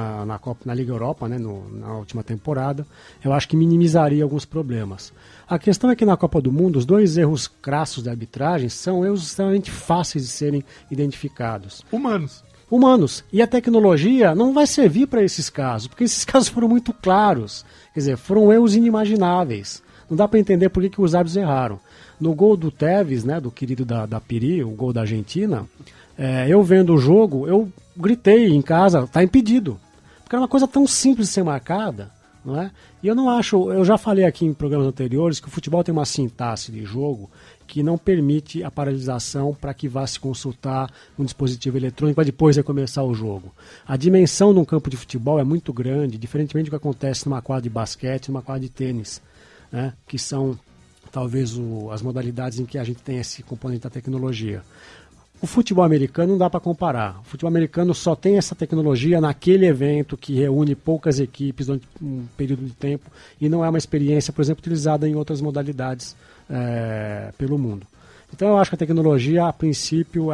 na Liga Europa, né, na última temporada, eu acho que minimizaria alguns problemas. A questão é que na Copa do Mundo, os 2 erros crassos de arbitragem são erros extremamente fáceis de serem identificados. Humanos. E a tecnologia não vai servir para esses casos, porque esses casos foram muito claros. Quer dizer, foram erros inimagináveis. Não dá para entender por que os árbitros erraram. No gol do Tevez, né, do querido da Piri, o gol da Argentina, eu vendo o jogo, eu gritei em casa, tá impedido. Porque era uma coisa tão simples de ser marcada, não é? E eu não acho, eu já falei aqui em programas anteriores que o futebol tem uma sintaxe de jogo que não permite a paralisação para que vá se consultar um dispositivo eletrônico para depois recomeçar o jogo. A dimensão de um campo de futebol é muito grande, diferentemente do que acontece numa quadra de basquete, numa quadra de tênis, né, que são talvez as modalidades em que a gente tem esse componente da tecnologia. O futebol americano não dá para comparar. O futebol americano só tem essa tecnologia naquele evento que reúne poucas equipes durante um período de tempo e não é uma experiência, por exemplo, utilizada em outras modalidades pelo mundo. Então eu acho que a tecnologia, a princípio,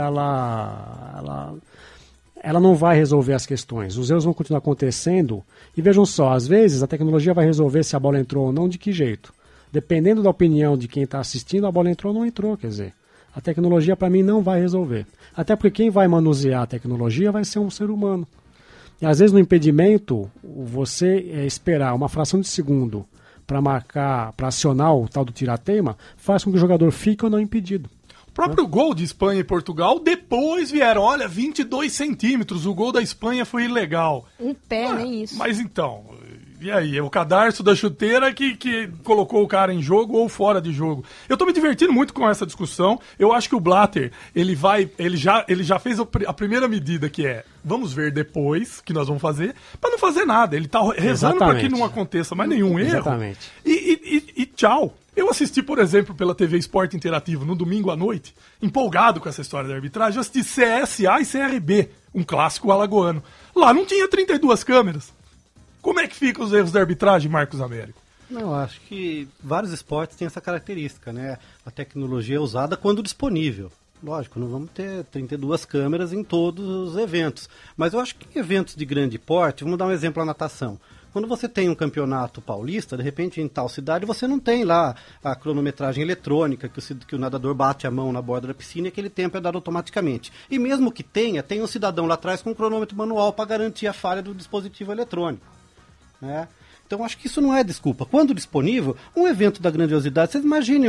ela não vai resolver as questões. Os erros vão continuar acontecendo e vejam só, às vezes a tecnologia vai resolver se a bola entrou ou não, de que jeito? Dependendo da opinião de quem está assistindo, a bola entrou ou não entrou, quer dizer. A tecnologia, para mim, não vai resolver. Até porque quem vai manusear a tecnologia vai ser um ser humano. E, às vezes, no impedimento, você esperar uma fração de segundo para marcar, para acionar o tal do tirateima, faz com que o jogador fique ou não impedido. O próprio gol de Espanha e Portugal, depois vieram, olha, 22 centímetros, o gol da Espanha foi ilegal. Um pé, nem isso. Mas então... E aí, é o cadarço da chuteira que colocou o cara em jogo ou fora de jogo. Eu tô me divertindo muito com essa discussão. Eu acho que o Blatter, ele já fez a primeira medida, que é, vamos ver depois que nós vamos fazer, para não fazer nada. Ele tá rezando para que não aconteça mais nenhum erro. Exatamente. E tchau. Eu assisti, por exemplo, pela TV Esporte Interativo, no domingo à noite, empolgado com essa história da arbitragem, eu assisti CSA e CRB, um clássico alagoano. Lá não tinha 32 câmeras. Como é que ficam os erros da arbitragem, Marcos Américo? Não, acho que vários esportes têm essa característica, né? A tecnologia é usada quando disponível. Lógico, não vamos ter 32 câmeras em todos os eventos. Mas eu acho que em eventos de grande porte, vamos dar um exemplo, a natação. Quando você tem um campeonato paulista, de repente em tal cidade, você não tem lá a cronometragem eletrônica, que o nadador bate a mão na borda da piscina e aquele tempo é dado automaticamente. E mesmo que tenha, tem um cidadão lá atrás com um cronômetro manual para garantir a falha do dispositivo eletrônico. Né? Então acho que isso não é desculpa. Quando disponível, um evento da grandiosidade, vocês imaginem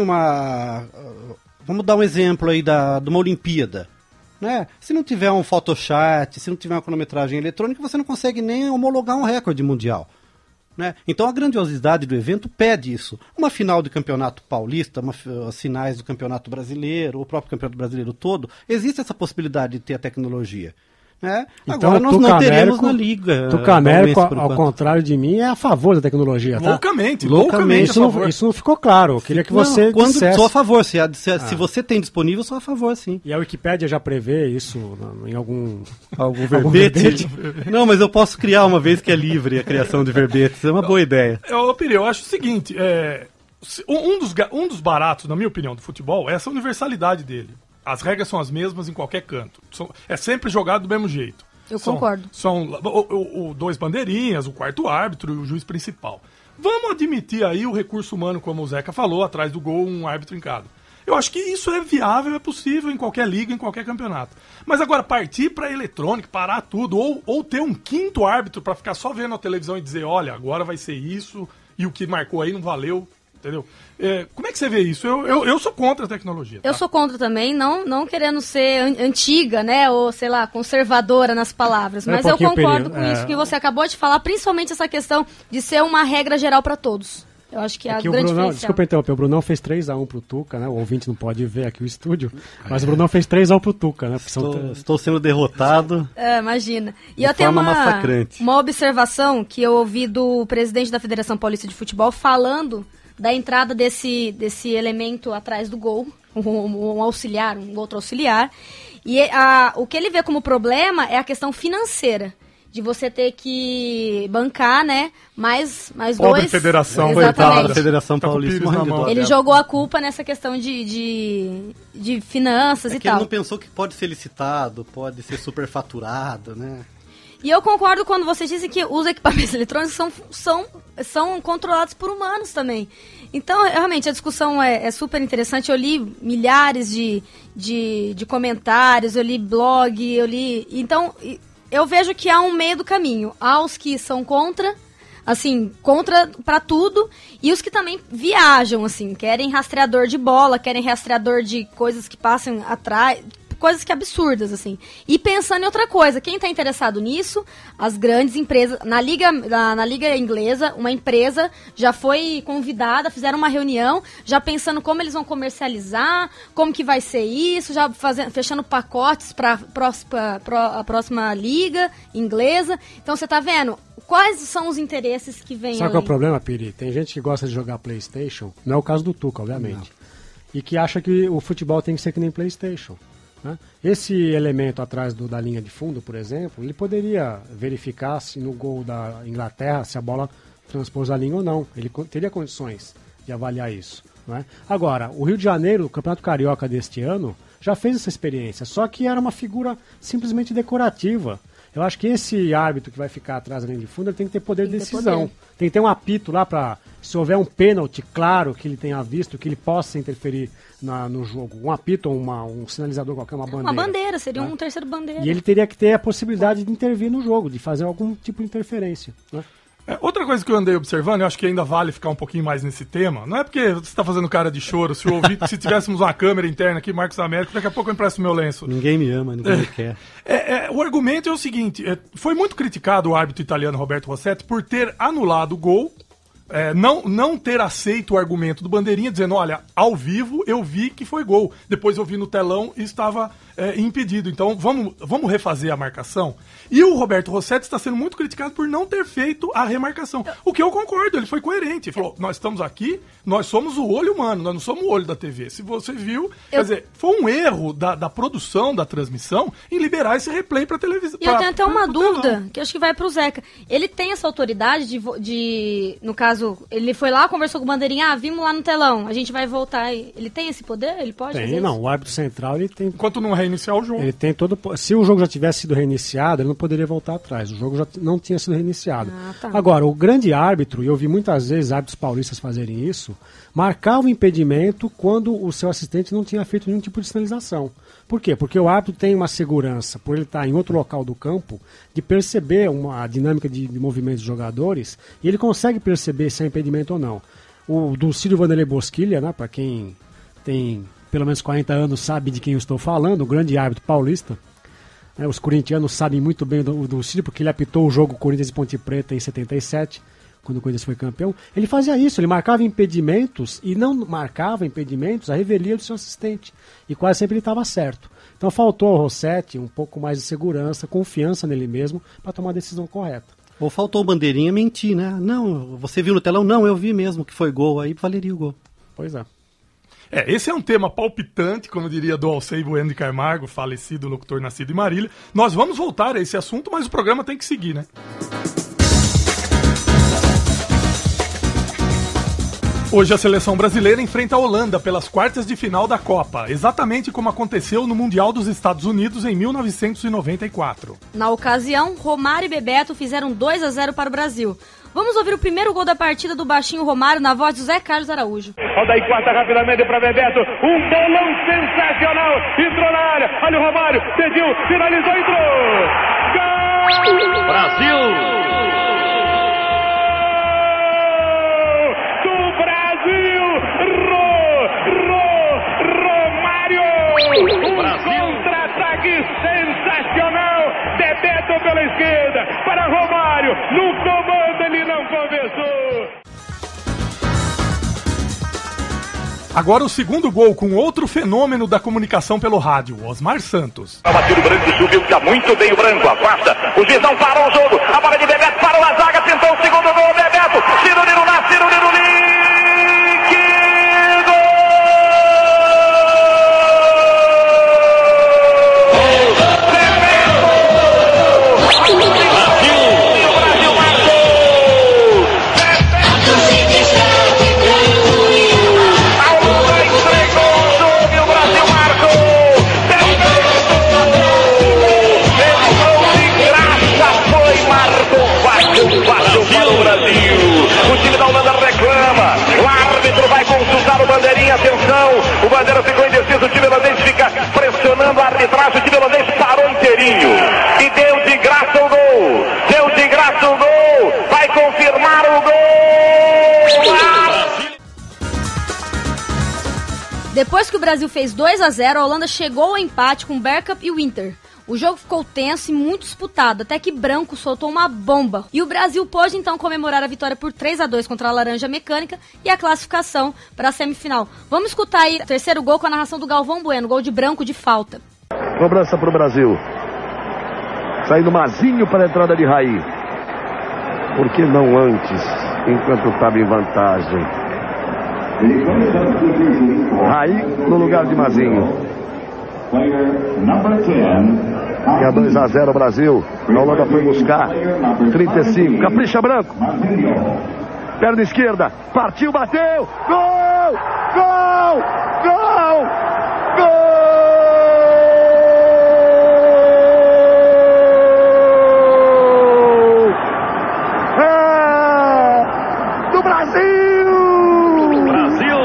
vamos dar um exemplo aí de uma Olimpíada. Né? Se não tiver um Photoshop, se não tiver uma cronometragem eletrônica, você não consegue nem homologar um recorde mundial. Né? Então a grandiosidade do evento pede isso. Uma final de campeonato paulista, as finais do campeonato brasileiro, o próprio campeonato brasileiro todo, existe essa possibilidade de ter a tecnologia. Né? Então, agora nós não teremos na Liga. Tucanérico, ao contrário de mim, é a favor da tecnologia, tá? Loucamente. Isso não ficou claro. Eu queria que você dissesse. Sou a favor. Se você tem disponível, sou a favor, sim. E a Wikipédia já prevê isso em algum verbete? Não, mas eu posso criar uma vez que é livre a criação de verbetes. É uma boa ideia. Eu acho o seguinte, um dos baratos, na minha opinião, do futebol é essa universalidade dele. As regras são as mesmas em qualquer canto. É sempre jogado do mesmo jeito. Eu concordo. São dois bandeirinhas, o quarto árbitro e o juiz principal. Vamos admitir aí o recurso humano, como o Zeca falou, atrás do gol, um árbitro em cada. Eu acho que isso é viável, é possível em qualquer liga, em qualquer campeonato. Mas agora, partir para eletrônico, parar tudo, ou ter um quinto árbitro para ficar só vendo a televisão e dizer, olha, agora vai ser isso, e o que marcou aí não valeu. Entendeu? Como é que você vê isso? Eu sou contra a tecnologia. Tá? Eu sou contra também, não querendo ser antiga, né? Ou, sei lá, conservadora nas palavras. Mas eu concordo com isso que você acabou de falar, principalmente essa questão de ser uma regra geral para todos. Eu acho que a grande diferença... Desculpa interromper, o Brunão fez 3-1 pro Tuca, né? O ouvinte não pode ver aqui o estúdio, mas o Brunão fez 3-1 pro Tuca, né? Estou sendo derrotado. Imagina. E eu tenho uma observação que eu ouvi do presidente da Federação Paulista de Futebol falando da entrada desse elemento atrás do gol, um auxiliar, um outro auxiliar. E o que ele vê como problema é a questão financeira, de você ter que bancar, né, mais dois... Federação, exatamente. Federação Paulista. Ele jogou a culpa nessa questão de finanças e tal. Ele não pensou que pode ser licitado, pode ser superfaturado, né? E eu concordo quando vocês dizem que os equipamentos eletrônicos são controlados por humanos também. Então, realmente, a discussão é super interessante. Eu li milhares de comentários, eu li blog, Então, eu vejo que há um meio do caminho. Há os que são contra, assim, contra pra tudo. E os que também viajam, assim, querem rastreador de bola, querem rastreador de coisas que passam atrás, coisas que absurdas, assim. E pensando em outra coisa, quem tá interessado nisso, as grandes empresas, na Liga Inglesa, uma empresa já foi convidada, fizeram uma reunião, já pensando como eles vão comercializar, como que vai ser isso, já fechando pacotes para a próxima Liga Inglesa. Então você tá vendo quais são os interesses que vêm. Sabe qual é o problema, Piri? Tem gente que gosta de jogar PlayStation, não é o caso do Tuca, obviamente, não. E que acha que o futebol tem que ser que nem PlayStation. Esse elemento atrás da linha de fundo, por exemplo, ele poderia verificar se no gol da Inglaterra, se a bola transpôs a linha ou não. Ele teria condições de avaliar isso. Não é? Agora, o Rio de Janeiro, o Campeonato Carioca deste ano, já fez essa experiência, só que era uma figura simplesmente decorativa. Eu acho que esse árbitro que vai ficar atrás da linha de fundo, ele tem que ter poder de decisão. Tem que ter um apito lá para, se houver um pênalti claro que ele tenha visto, que ele possa interferir no jogo. Um apito ou um sinalizador qualquer, uma bandeira. Uma bandeira, seria um terceiro bandeira. E ele teria que ter a possibilidade de intervir no jogo, de fazer algum tipo de interferência. Né? Outra coisa que eu andei observando, eu acho que ainda vale ficar um pouquinho mais nesse tema, não é porque você está fazendo cara de choro, se tivéssemos uma câmera interna aqui, Marcos Américo, daqui a pouco eu empresto meu lenço. Ninguém me ama, ninguém me quer. O argumento é o seguinte, foi muito criticado o árbitro italiano Roberto Rossetti por ter anulado o gol, não ter aceito o argumento do Bandeirinha, dizendo, olha, ao vivo eu vi que foi gol, depois eu vi no telão e estava impedido, então vamos refazer a marcação. E o Roberto Rossetti está sendo muito criticado por não ter feito a remarcação, o que eu concordo, ele foi coerente, ele falou, nós estamos aqui, nós somos o olho humano, nós não somos o olho da TV, se você viu, quer dizer, foi um erro da produção, da transmissão, em liberar esse replay para televisão. E eu tenho até uma dúvida, que acho que vai para o Zeca, ele tem essa autoridade de, no caso, ele foi lá, conversou com o Bandeirinha, vimos lá no telão, a gente vai voltar, ele tem esse poder? Ele pode fazer não, isso? O árbitro central, ele tem... Enquanto não reiniciar o jogo. Ele tem se o jogo já tivesse sido reiniciado, ele não poderia voltar atrás, o jogo já não tinha sido reiniciado. Tá. Agora, o grande árbitro, e eu vi muitas vezes árbitros paulistas fazerem isso, marcava o impedimento quando o seu assistente não tinha feito nenhum tipo de sinalização. Por quê? Porque o árbitro tem uma segurança, por ele estar em outro local do campo, de perceber uma dinâmica de movimento dos jogadores, e ele consegue perceber se é impedimento ou não. O do Círio Vanderlei Bosquilha, né, para quem tem pelo menos 40 anos sabe de quem eu estou falando, o grande árbitro paulista, né, os corintianos sabem muito bem do Círio, porque ele apitou o jogo Corinthians e Ponte Preta em 77, quando o Corinthians foi campeão. Ele fazia isso, ele marcava impedimentos e não marcava impedimentos a revelia do seu assistente. E quase sempre ele estava certo. Então faltou ao Rossetti um pouco mais de segurança, confiança nele mesmo, para tomar a decisão correta. Ou faltou o Bandeirinha mentir, né? Não, você viu no telão? Não, eu vi mesmo que foi gol, aí valeria o gol. Pois é. Esse é um tema palpitante, como diria do Alcei Bueno de Camargo, falecido locutor nascido em Marília. Nós vamos voltar a esse assunto, mas o programa tem que seguir, né? Hoje a seleção brasileira enfrenta a Holanda pelas quartas de final da Copa, exatamente como aconteceu no Mundial dos Estados Unidos em 1994. Na ocasião, Romário e Bebeto fizeram 2-0 para o Brasil. Vamos ouvir o primeiro gol da partida do baixinho Romário na voz de José Carlos Araújo. Roda aí, quarta rapidamente para Bebeto. Um bolão sensacional. Entrou na área. Olha o Romário. Pediu, finalizou, entrou. Gol! Brasil! Contra-ataque sensacional. Bebeto pela esquerda para Romário. No comando ele não conversou. Agora o segundo gol com outro fenômeno da comunicação pelo rádio, Osmar Santos. Bateu o Branco, subiu, está muito bem o Branco, afasta. O juiz não parou o jogo. A bola de Bebeto parou a zaga, tentou o segundo gol. Bebeto, Cirulino lá, Cirulino ali. Brasil! Depois que o Brasil fez 2-0, a Holanda chegou ao empate com Bergkamp e Winter. O jogo ficou tenso e muito disputado, até que Branco soltou uma bomba. E o Brasil pôde então comemorar a vitória por 3-2 contra a Laranja Mecânica e a classificação para a semifinal. Vamos escutar aí o terceiro gol com a narração do Galvão Bueno, gol de Branco de falta. Cobrança para o Brasil. Saindo Mazinho para a entrada de Raí. Por que não antes, enquanto estava em vantagem? Raí no lugar de Mazinho. Tinha 2-0 Brasil. A Holanda foi buscar 35. Capricha Branco. Perna esquerda. Partiu, bateu. Gol! Gol! Gol! Gol! É do Brasil! Brasil!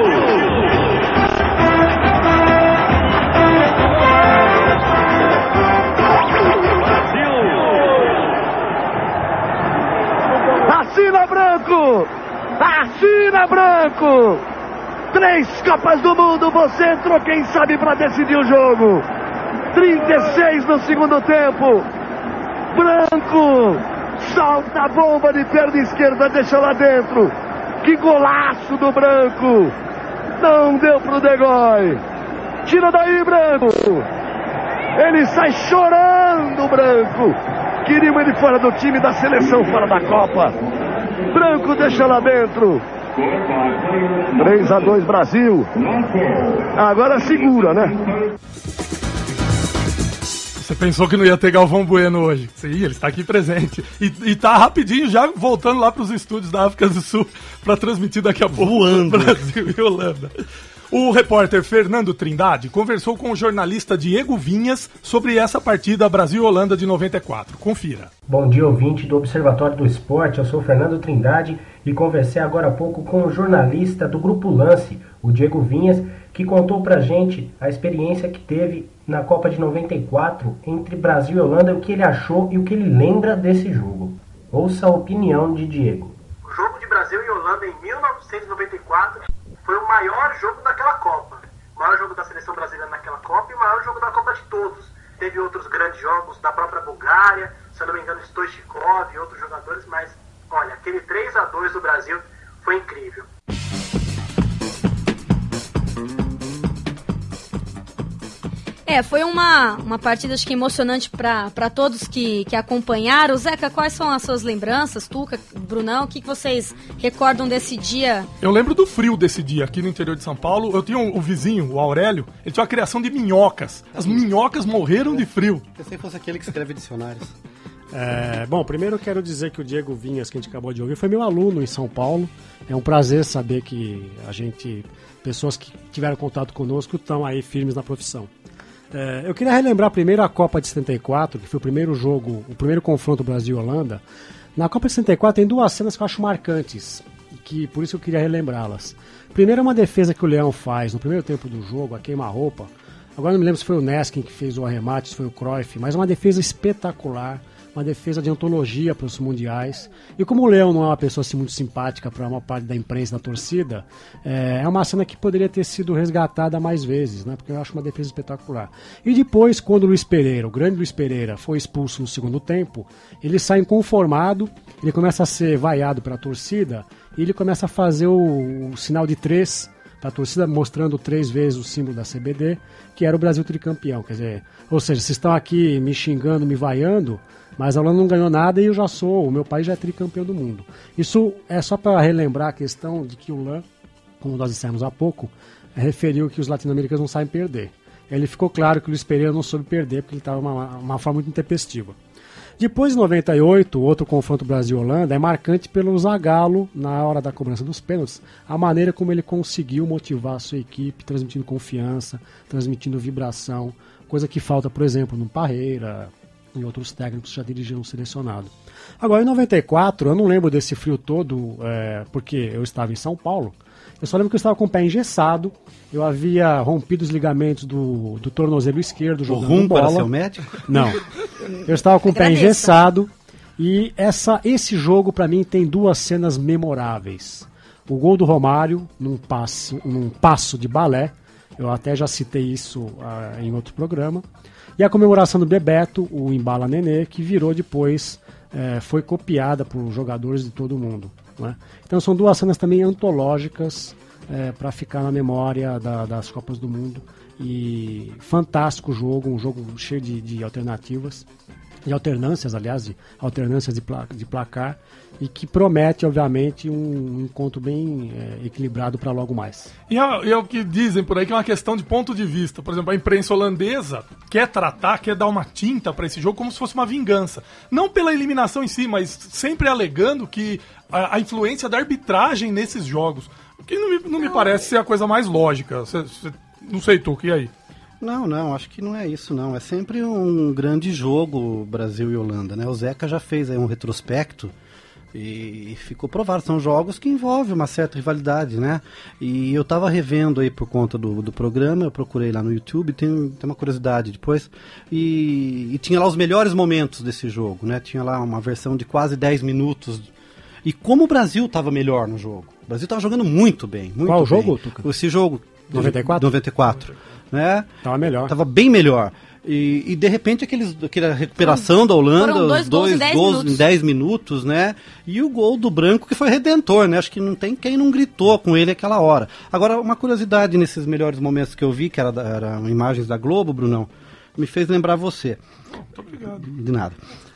Assina Branco! Assina Branco! 3 Copas do Mundo, você entrou, quem sabe, para decidir o jogo. 36 no segundo tempo. Branco solta a bomba de perna esquerda, deixa lá dentro. Que golaço do Branco! Não deu pro Degói. Tira daí, Branco! Ele sai chorando, Branco! Queriam ele fora do time da seleção, fora da Copa. Branco deixa lá dentro. 3-2 Brasil. Agora segura, né? Você pensou que não ia ter Galvão Bueno hoje? Sim, ele está aqui presente. E tá rapidinho já voltando lá para os estúdios da África do Sul para transmitir daqui a pouco voando Brasil e Holanda. O repórter Fernando Trindade conversou com o jornalista Diego Vinhas sobre essa partida Brasil-Holanda de 94. Confira. Bom dia, ouvinte do Observatório do Esporte. Eu sou Fernando Trindade e conversei agora há pouco com o jornalista do Grupo Lance, o Diego Vinhas, que contou pra gente a experiência que teve na Copa de 94 entre Brasil e Holanda, o que ele achou e o que ele lembra desse jogo. Ouça a opinião de Diego. O jogo de Brasil e Holanda em 1994 foi o maior jogo daquela Copa. O maior jogo da seleção brasileira naquela Copa e o maior jogo da Copa de todos. Teve outros grandes jogos da própria Bulgária, se eu não me engano, Stoichkov e outros jogadores, mas, olha, aquele 3-2 do Brasil foi incrível. Foi uma partida, acho que emocionante para todos que acompanharam. Zeca, quais são as suas lembranças? Tuca, Brunão, o que vocês recordam desse dia? Eu lembro do frio desse dia aqui no interior de São Paulo. Eu tinha o vizinho, o Aurélio, ele tinha uma criação de minhocas. As minhocas morreram de frio. Pensei que fosse aquele que escreve dicionários. Bom, primeiro eu quero dizer que o Diego Vinhas, que a gente acabou de ouvir, foi meu aluno em São Paulo. É um prazer saber que pessoas que tiveram contato conosco estão aí firmes na profissão. Eu queria relembrar primeiro a Copa de 74, que foi o primeiro jogo, o primeiro confronto Brasil-Holanda. Na Copa de 74 tem duas cenas que eu acho marcantes, que por isso eu queria relembrá-las. Primeiro é uma defesa que o Leão faz no primeiro tempo do jogo, a queima-roupa. Agora não me lembro se foi o Neskin que fez o arremate, se foi o Cruyff, mas uma defesa espetacular, uma defesa de antologia para os mundiais. E como o Leão não é uma pessoa assim, muito simpática para uma parte da imprensa e da torcida, é uma cena que poderia ter sido resgatada mais vezes, né? Porque eu acho uma defesa espetacular. E depois, quando o Luiz Pereira, o grande Luiz Pereira, foi expulso no segundo tempo, ele sai inconformado, ele começa a ser vaiado pela torcida e ele começa a fazer o sinal de 3 para a torcida, mostrando 3 vezes o símbolo da CBD, que era o Brasil tricampeão. Quer dizer, ou seja, vocês estão aqui me xingando, me vaiando, mas a Holanda não ganhou nada e eu já sou, o meu país já é tricampeão do mundo. Isso é só para relembrar a questão de que o Lan, como nós dissemos há pouco, referiu que os latino-americanos não sabem perder. Ele ficou claro que o Luiz Pereira não soube perder, porque ele estava uma forma muito intempestiva. Depois, em 98, outro confronto Brasil-Holanda é marcante pelo Zagallo, na hora da cobrança dos pênaltis, a maneira como ele conseguiu motivar a sua equipe, transmitindo confiança, transmitindo vibração, coisa que falta, por exemplo, no Parreira e outros técnicos que já dirigiram o selecionado. Agora, em 94, eu não lembro desse frio todo, porque eu estava em São Paulo. Eu só lembro que eu estava com o pé engessado, eu havia rompido os ligamentos do tornozelo esquerdo jogando bola. O Rum para seu médico? Não. Eu estava com o pé engessado e esse jogo, para mim, tem duas cenas memoráveis. O gol do Romário, num passo de balé, Eu até já citei isso em outro programa. E a comemoração do Bebeto, o Embala Nenê, que virou depois, foi copiada por jogadores de todo o mundo. Né? Então são duas cenas também antológicas para ficar na memória das Copas do Mundo. E fantástico jogo, um jogo cheio de alternativas. De alternâncias, aliás, de alternâncias de placar, e que promete, obviamente, um encontro bem equilibrado para logo mais. E é o que dizem por aí, que é uma questão de ponto de vista. Por exemplo, a imprensa holandesa quer dar uma tinta para esse jogo como se fosse uma vingança. Não pela eliminação em si, mas sempre alegando que a influência da arbitragem nesses jogos. O que não me parece ser a coisa mais lógica. Não sei, Tuca, e aí? Não, acho que não é isso, não. É sempre um grande jogo, Brasil e Holanda, né? O Zeca já fez aí um retrospecto e ficou provado. São jogos que envolvem uma certa rivalidade, né? E eu tava revendo aí por conta do programa, eu procurei lá no YouTube, tem uma curiosidade depois, e tinha lá os melhores momentos desse jogo, né? Tinha lá uma versão de quase 10 minutos. E como o Brasil tava melhor no jogo. O Brasil tava jogando muito bem. Qual jogo, Tuca? Esse jogo. 94? 94. Né? Tava melhor. Tava bem melhor. E de repente aquela recuperação da Holanda, os dois gols em 10 minutos, né? E o gol do Branco, que foi redentor, né? Acho que não tem quem não gritou com ele aquela hora. Agora, uma curiosidade nesses melhores momentos que eu vi, que eram imagens da Globo, Brunão, me fez lembrar você. Muito obrigado. De nada.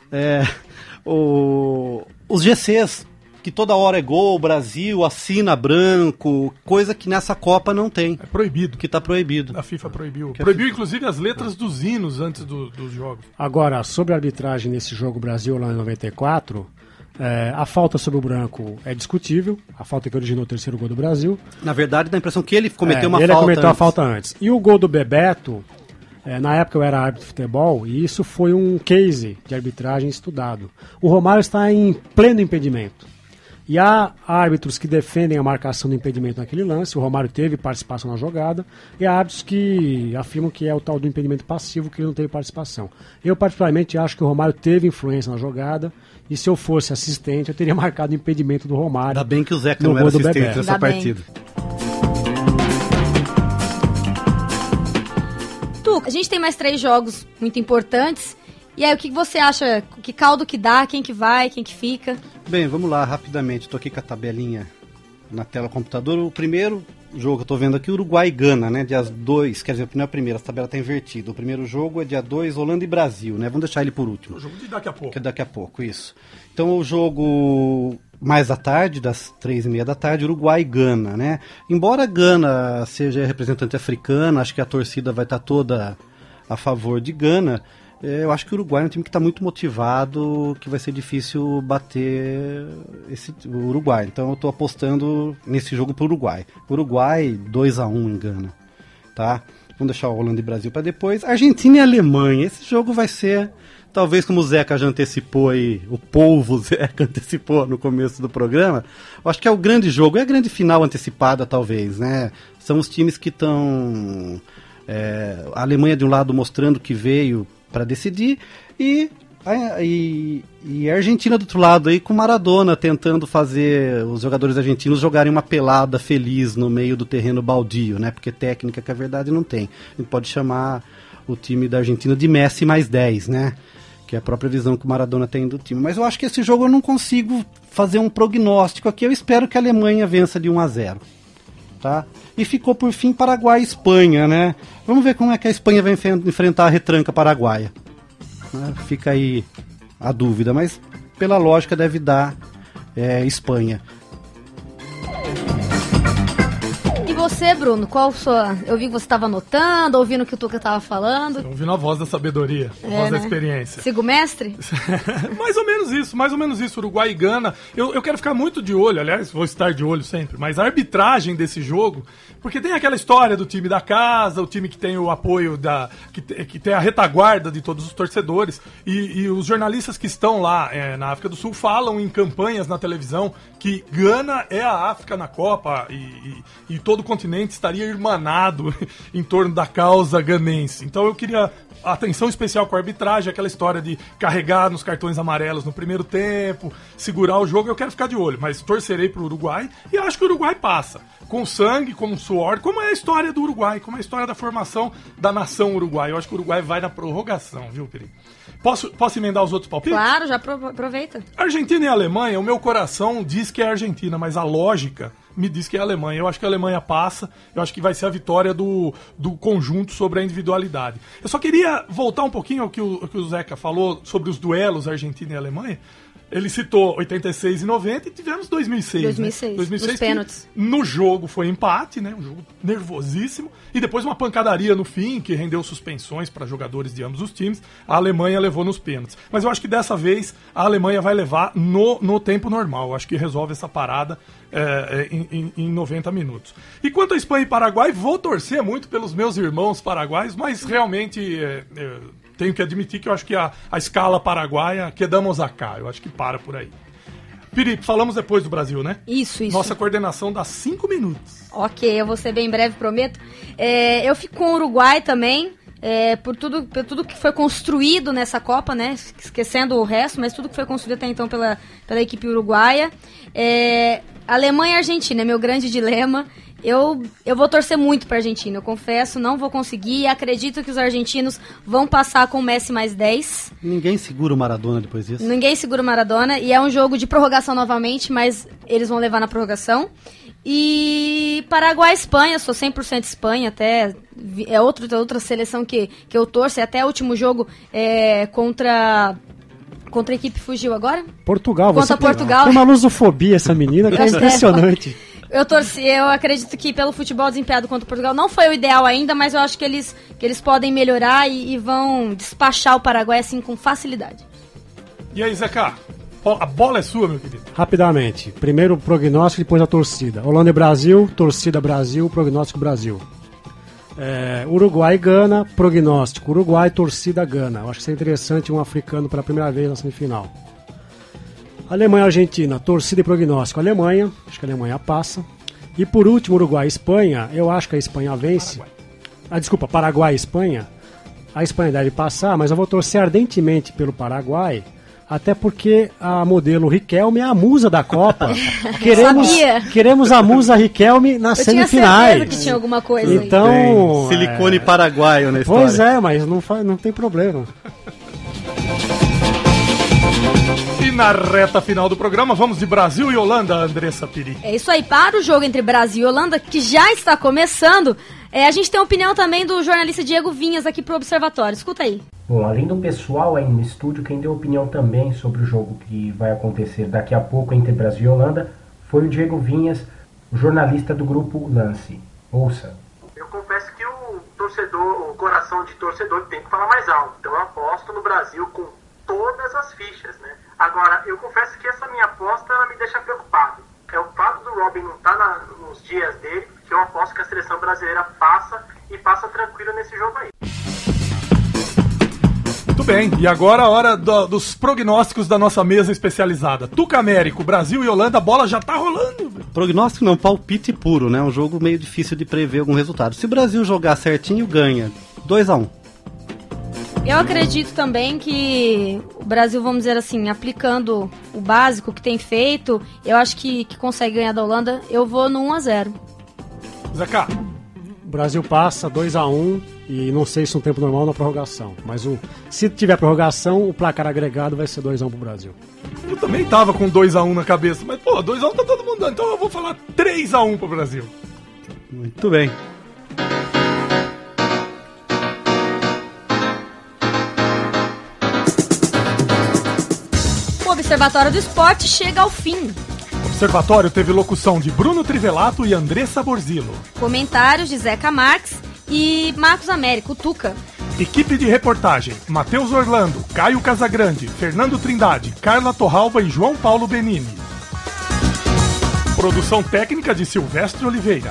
Os GCs, que toda hora é gol, Brasil, assina branco, coisa que nessa Copa não tem. É proibido. Que está proibido. A FIFA proibiu. Proibiu, inclusive, as letras dos hinos antes dos jogos. Agora, sobre a arbitragem nesse jogo Brasil lá em 94, a falta sobre o Branco é discutível, a falta que originou o terceiro gol do Brasil. Na verdade, dá a impressão que ele cometeu uma falta. Ele cometeu a falta antes. E o gol do Bebeto, na época eu era árbitro de futebol, e isso foi um case de arbitragem estudado. O Romário está em pleno impedimento. E há árbitros que defendem a marcação do impedimento naquele lance, o Romário teve participação na jogada, e há árbitros que afirmam que é o tal do impedimento passivo, que ele não teve participação. Eu particularmente acho que o Romário teve influência na jogada, e se eu fosse assistente, eu teria marcado o impedimento do Romário. Ainda bem que o Zeca não era assistente nessa partida. Tuca, a gente tem mais 3 jogos muito importantes. E aí, o que você acha? Que caldo que dá? Quem que vai? Quem que fica? Bem, vamos lá, rapidamente. Estou aqui com a tabelinha na tela do computador. O primeiro jogo que eu estou vendo aqui, Uruguai e Gana, né? Dia 2, quer dizer, não é a primeira, a tabela está invertida. O primeiro jogo é dia 2, Holanda e Brasil, né? Vamos deixar ele por último. O jogo de daqui a pouco. Que é daqui a pouco, isso. Então, o jogo mais à tarde, das 3h30 da tarde, Uruguai e Gana, né? Embora Gana seja representante africana, acho que a torcida vai estar toda a favor de Gana. Eu acho que o Uruguai é um time que está muito motivado, que vai ser difícil bater o Uruguai. Então eu estou apostando nesse jogo para o Uruguai. Uruguai 2-1 em Gana. Tá? Vamos deixar o Holanda e Brasil para depois. Argentina e Alemanha. Esse jogo vai ser, talvez como o Zeca já antecipou aí, o polvo Zeca antecipou no começo do programa, eu acho que é o grande jogo, é a grande final antecipada talvez, né? São os times que estão... a Alemanha de um lado mostrando que veio para decidir e a Argentina do outro lado aí com Maradona tentando fazer os jogadores argentinos jogarem uma pelada feliz no meio do terreno baldio, né? Porque técnica que a verdade não tem. A gente pode chamar o time da Argentina de Messi mais 10, né? Que é a própria visão que o Maradona tem do time. Mas eu acho que esse jogo eu não consigo fazer um prognóstico aqui. Eu espero que a Alemanha vença de 1-0. Tá? E ficou por fim Paraguai e Espanha, né? Vamos ver como é que a Espanha vai enfrentar a retranca paraguaia. Fica aí a dúvida, mas pela lógica deve dar Espanha. E você, Bruno, qual sua... Eu vi que você estava anotando, ouvindo o que o Tuca estava falando. Ouvindo a voz da sabedoria, a voz da experiência. Sigo mestre? Mais ou menos isso, Uruguai e Gana. Eu quero ficar muito de olho, aliás, vou estar de olho sempre, mas a arbitragem desse jogo, porque tem aquela história do time da casa, o time que tem o apoio que tem a retaguarda de todos os torcedores, e os jornalistas que estão lá na África do Sul falam em campanhas na televisão que Gana é a África na Copa e todo o continente continente estaria irmanado em torno da causa ganense. Então eu queria atenção especial com a arbitragem, aquela história de carregar nos cartões amarelos no primeiro tempo, segurar o jogo, eu quero ficar de olho, mas torcerei pro Uruguai e acho que o Uruguai passa. Com sangue, com suor, como é a história do Uruguai, como é a história da formação da nação uruguaia. Eu acho que o Uruguai vai na prorrogação, viu, Peri? Posso emendar os outros palpites? Claro, já aproveita. Argentina e Alemanha, o meu coração diz que é a Argentina, mas a lógica me diz que é a Alemanha. Eu acho que a Alemanha passa, eu acho que vai ser a vitória do conjunto sobre a individualidade. Eu só queria voltar um pouquinho ao que o Zeca falou sobre os duelos Argentina e Alemanha. Ele citou 86 e 90 e tivemos 2006. 2006 os pênaltis. No jogo foi empate, né? Um jogo nervosíssimo. E depois uma pancadaria no fim, que rendeu suspensões para jogadores de ambos os times. A Alemanha levou nos pênaltis. Mas eu acho que dessa vez a Alemanha vai levar no tempo normal. Eu acho que resolve essa parada em 90 minutos. E quanto a Espanha e Paraguai, vou torcer muito pelos meus irmãos paraguaios, mas realmente... tenho que admitir que eu acho que a escala paraguaia quedamos acá. Eu acho que para por aí. Piri, falamos depois do Brasil, né? Isso. Nossa coordenação dá 5 minutos. Ok, eu vou ser bem breve, prometo. Eu fico com o Uruguai também, por tudo que foi construído nessa Copa, né? Esquecendo o resto, mas tudo que foi construído até então pela equipe uruguaia. Alemanha e Argentina é meu grande dilema. Eu vou torcer muito pra Argentina, eu confesso, não vou conseguir. Acredito que os argentinos vão passar com o Messi mais 10. Ninguém segura o Maradona depois disso. Ninguém segura o Maradona, e é um jogo de prorrogação novamente, mas eles vão levar na prorrogação. E Paraguai e Espanha, sou 100% Espanha, até é outra seleção que eu torço, até o último jogo contra a equipe fugiu agora? Portugal. Contra Portugal. Tem uma lusofobia essa menina que é impressionante. Eu acredito que pelo futebol desempenhado contra Portugal não foi o ideal ainda, mas eu acho que eles podem melhorar e vão despachar o Paraguai assim com facilidade. E aí, Zeca? A bola é sua, meu querido. Rapidamente. Primeiro o prognóstico, depois a torcida. Holanda e Brasil, torcida Brasil, prognóstico Brasil. Uruguai e Gana, prognóstico. Uruguai, torcida Gana. Eu acho que seria interessante um africano pela primeira vez na semifinal. Alemanha e Argentina, torcida e prognóstico. Alemanha, acho que a Alemanha passa. E por último, Uruguai e Espanha, eu acho que a Espanha vence. Paraguai e Espanha. A Espanha deve passar, mas eu vou torcer ardentemente pelo Paraguai, até porque a modelo Riquelme é a musa da Copa. Queremos a musa Riquelme nas semifinais. Eu tinha certeza que tinha alguma coisa aí. Então, silicone paraguaio na história. Pois é, mas não tem problema. E na reta final do programa, vamos de Brasil e Holanda, Andressa Piri. É isso aí, para o jogo entre Brasil e Holanda, que já está começando, a gente tem a opinião também do jornalista Diego Vinhas aqui pro Observatório. Escuta aí. Bom, além do pessoal aí no estúdio, quem deu opinião também sobre o jogo que vai acontecer daqui a pouco entre Brasil e Holanda foi o Diego Vinhas, o jornalista do Grupo Lance. Ouça. Eu confesso que o coração de torcedor tem que falar mais alto. Então eu aposto no Brasil com todas as fichas, né? Agora, eu confesso que essa minha aposta ela me deixa preocupado. É o fato do Robin não estar nos dias dele, que eu aposto que a seleção brasileira passa e passa tranquila nesse jogo aí. Muito bem, e agora a hora dos prognósticos da nossa mesa especializada. Tuca Américo, Brasil e Holanda, a bola já tá rolando. Prognóstico não, palpite puro, né? Um jogo meio difícil de prever algum resultado. Se o Brasil jogar certinho, ganha. 2-1. Eu acredito também que o Brasil, vamos dizer assim, aplicando o básico que tem feito, eu acho que consegue ganhar da Holanda. Eu vou no 1-0. Zeca. O Brasil passa 2-1 e não sei se no tempo normal ou na prorrogação. Mas se tiver prorrogação, o placar agregado vai ser 2-1 pro Brasil. Eu também tava com 2-1 na cabeça, mas 2-1 tá todo mundo dando, então eu vou falar 3-1 pro Brasil. Muito bem. O Observatório do Esporte chega ao fim. O Observatório teve locução de Bruno Trivelato e Andressa Borzillo. Comentários de Zeca Marques e Marcos Américo, Tuca. Equipe de reportagem: Matheus Orlando, Caio Casagrande, Fernando Trindade, Carla Torralva e João Paulo Benini. Produção técnica de Silvestre Oliveira.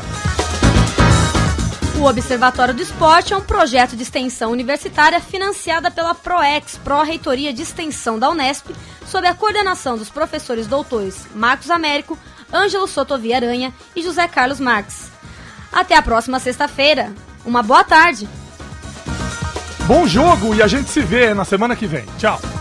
O Observatório do Esporte é um projeto de extensão universitária financiada pela PROEX, Pró-Reitoria de Extensão da Unesp, sob a coordenação dos professores doutores Marcos Américo, Ângelo Sotovia Aranha e José Carlos Marques. Até a próxima sexta-feira. Uma boa tarde. Bom jogo e a gente se vê na semana que vem. Tchau.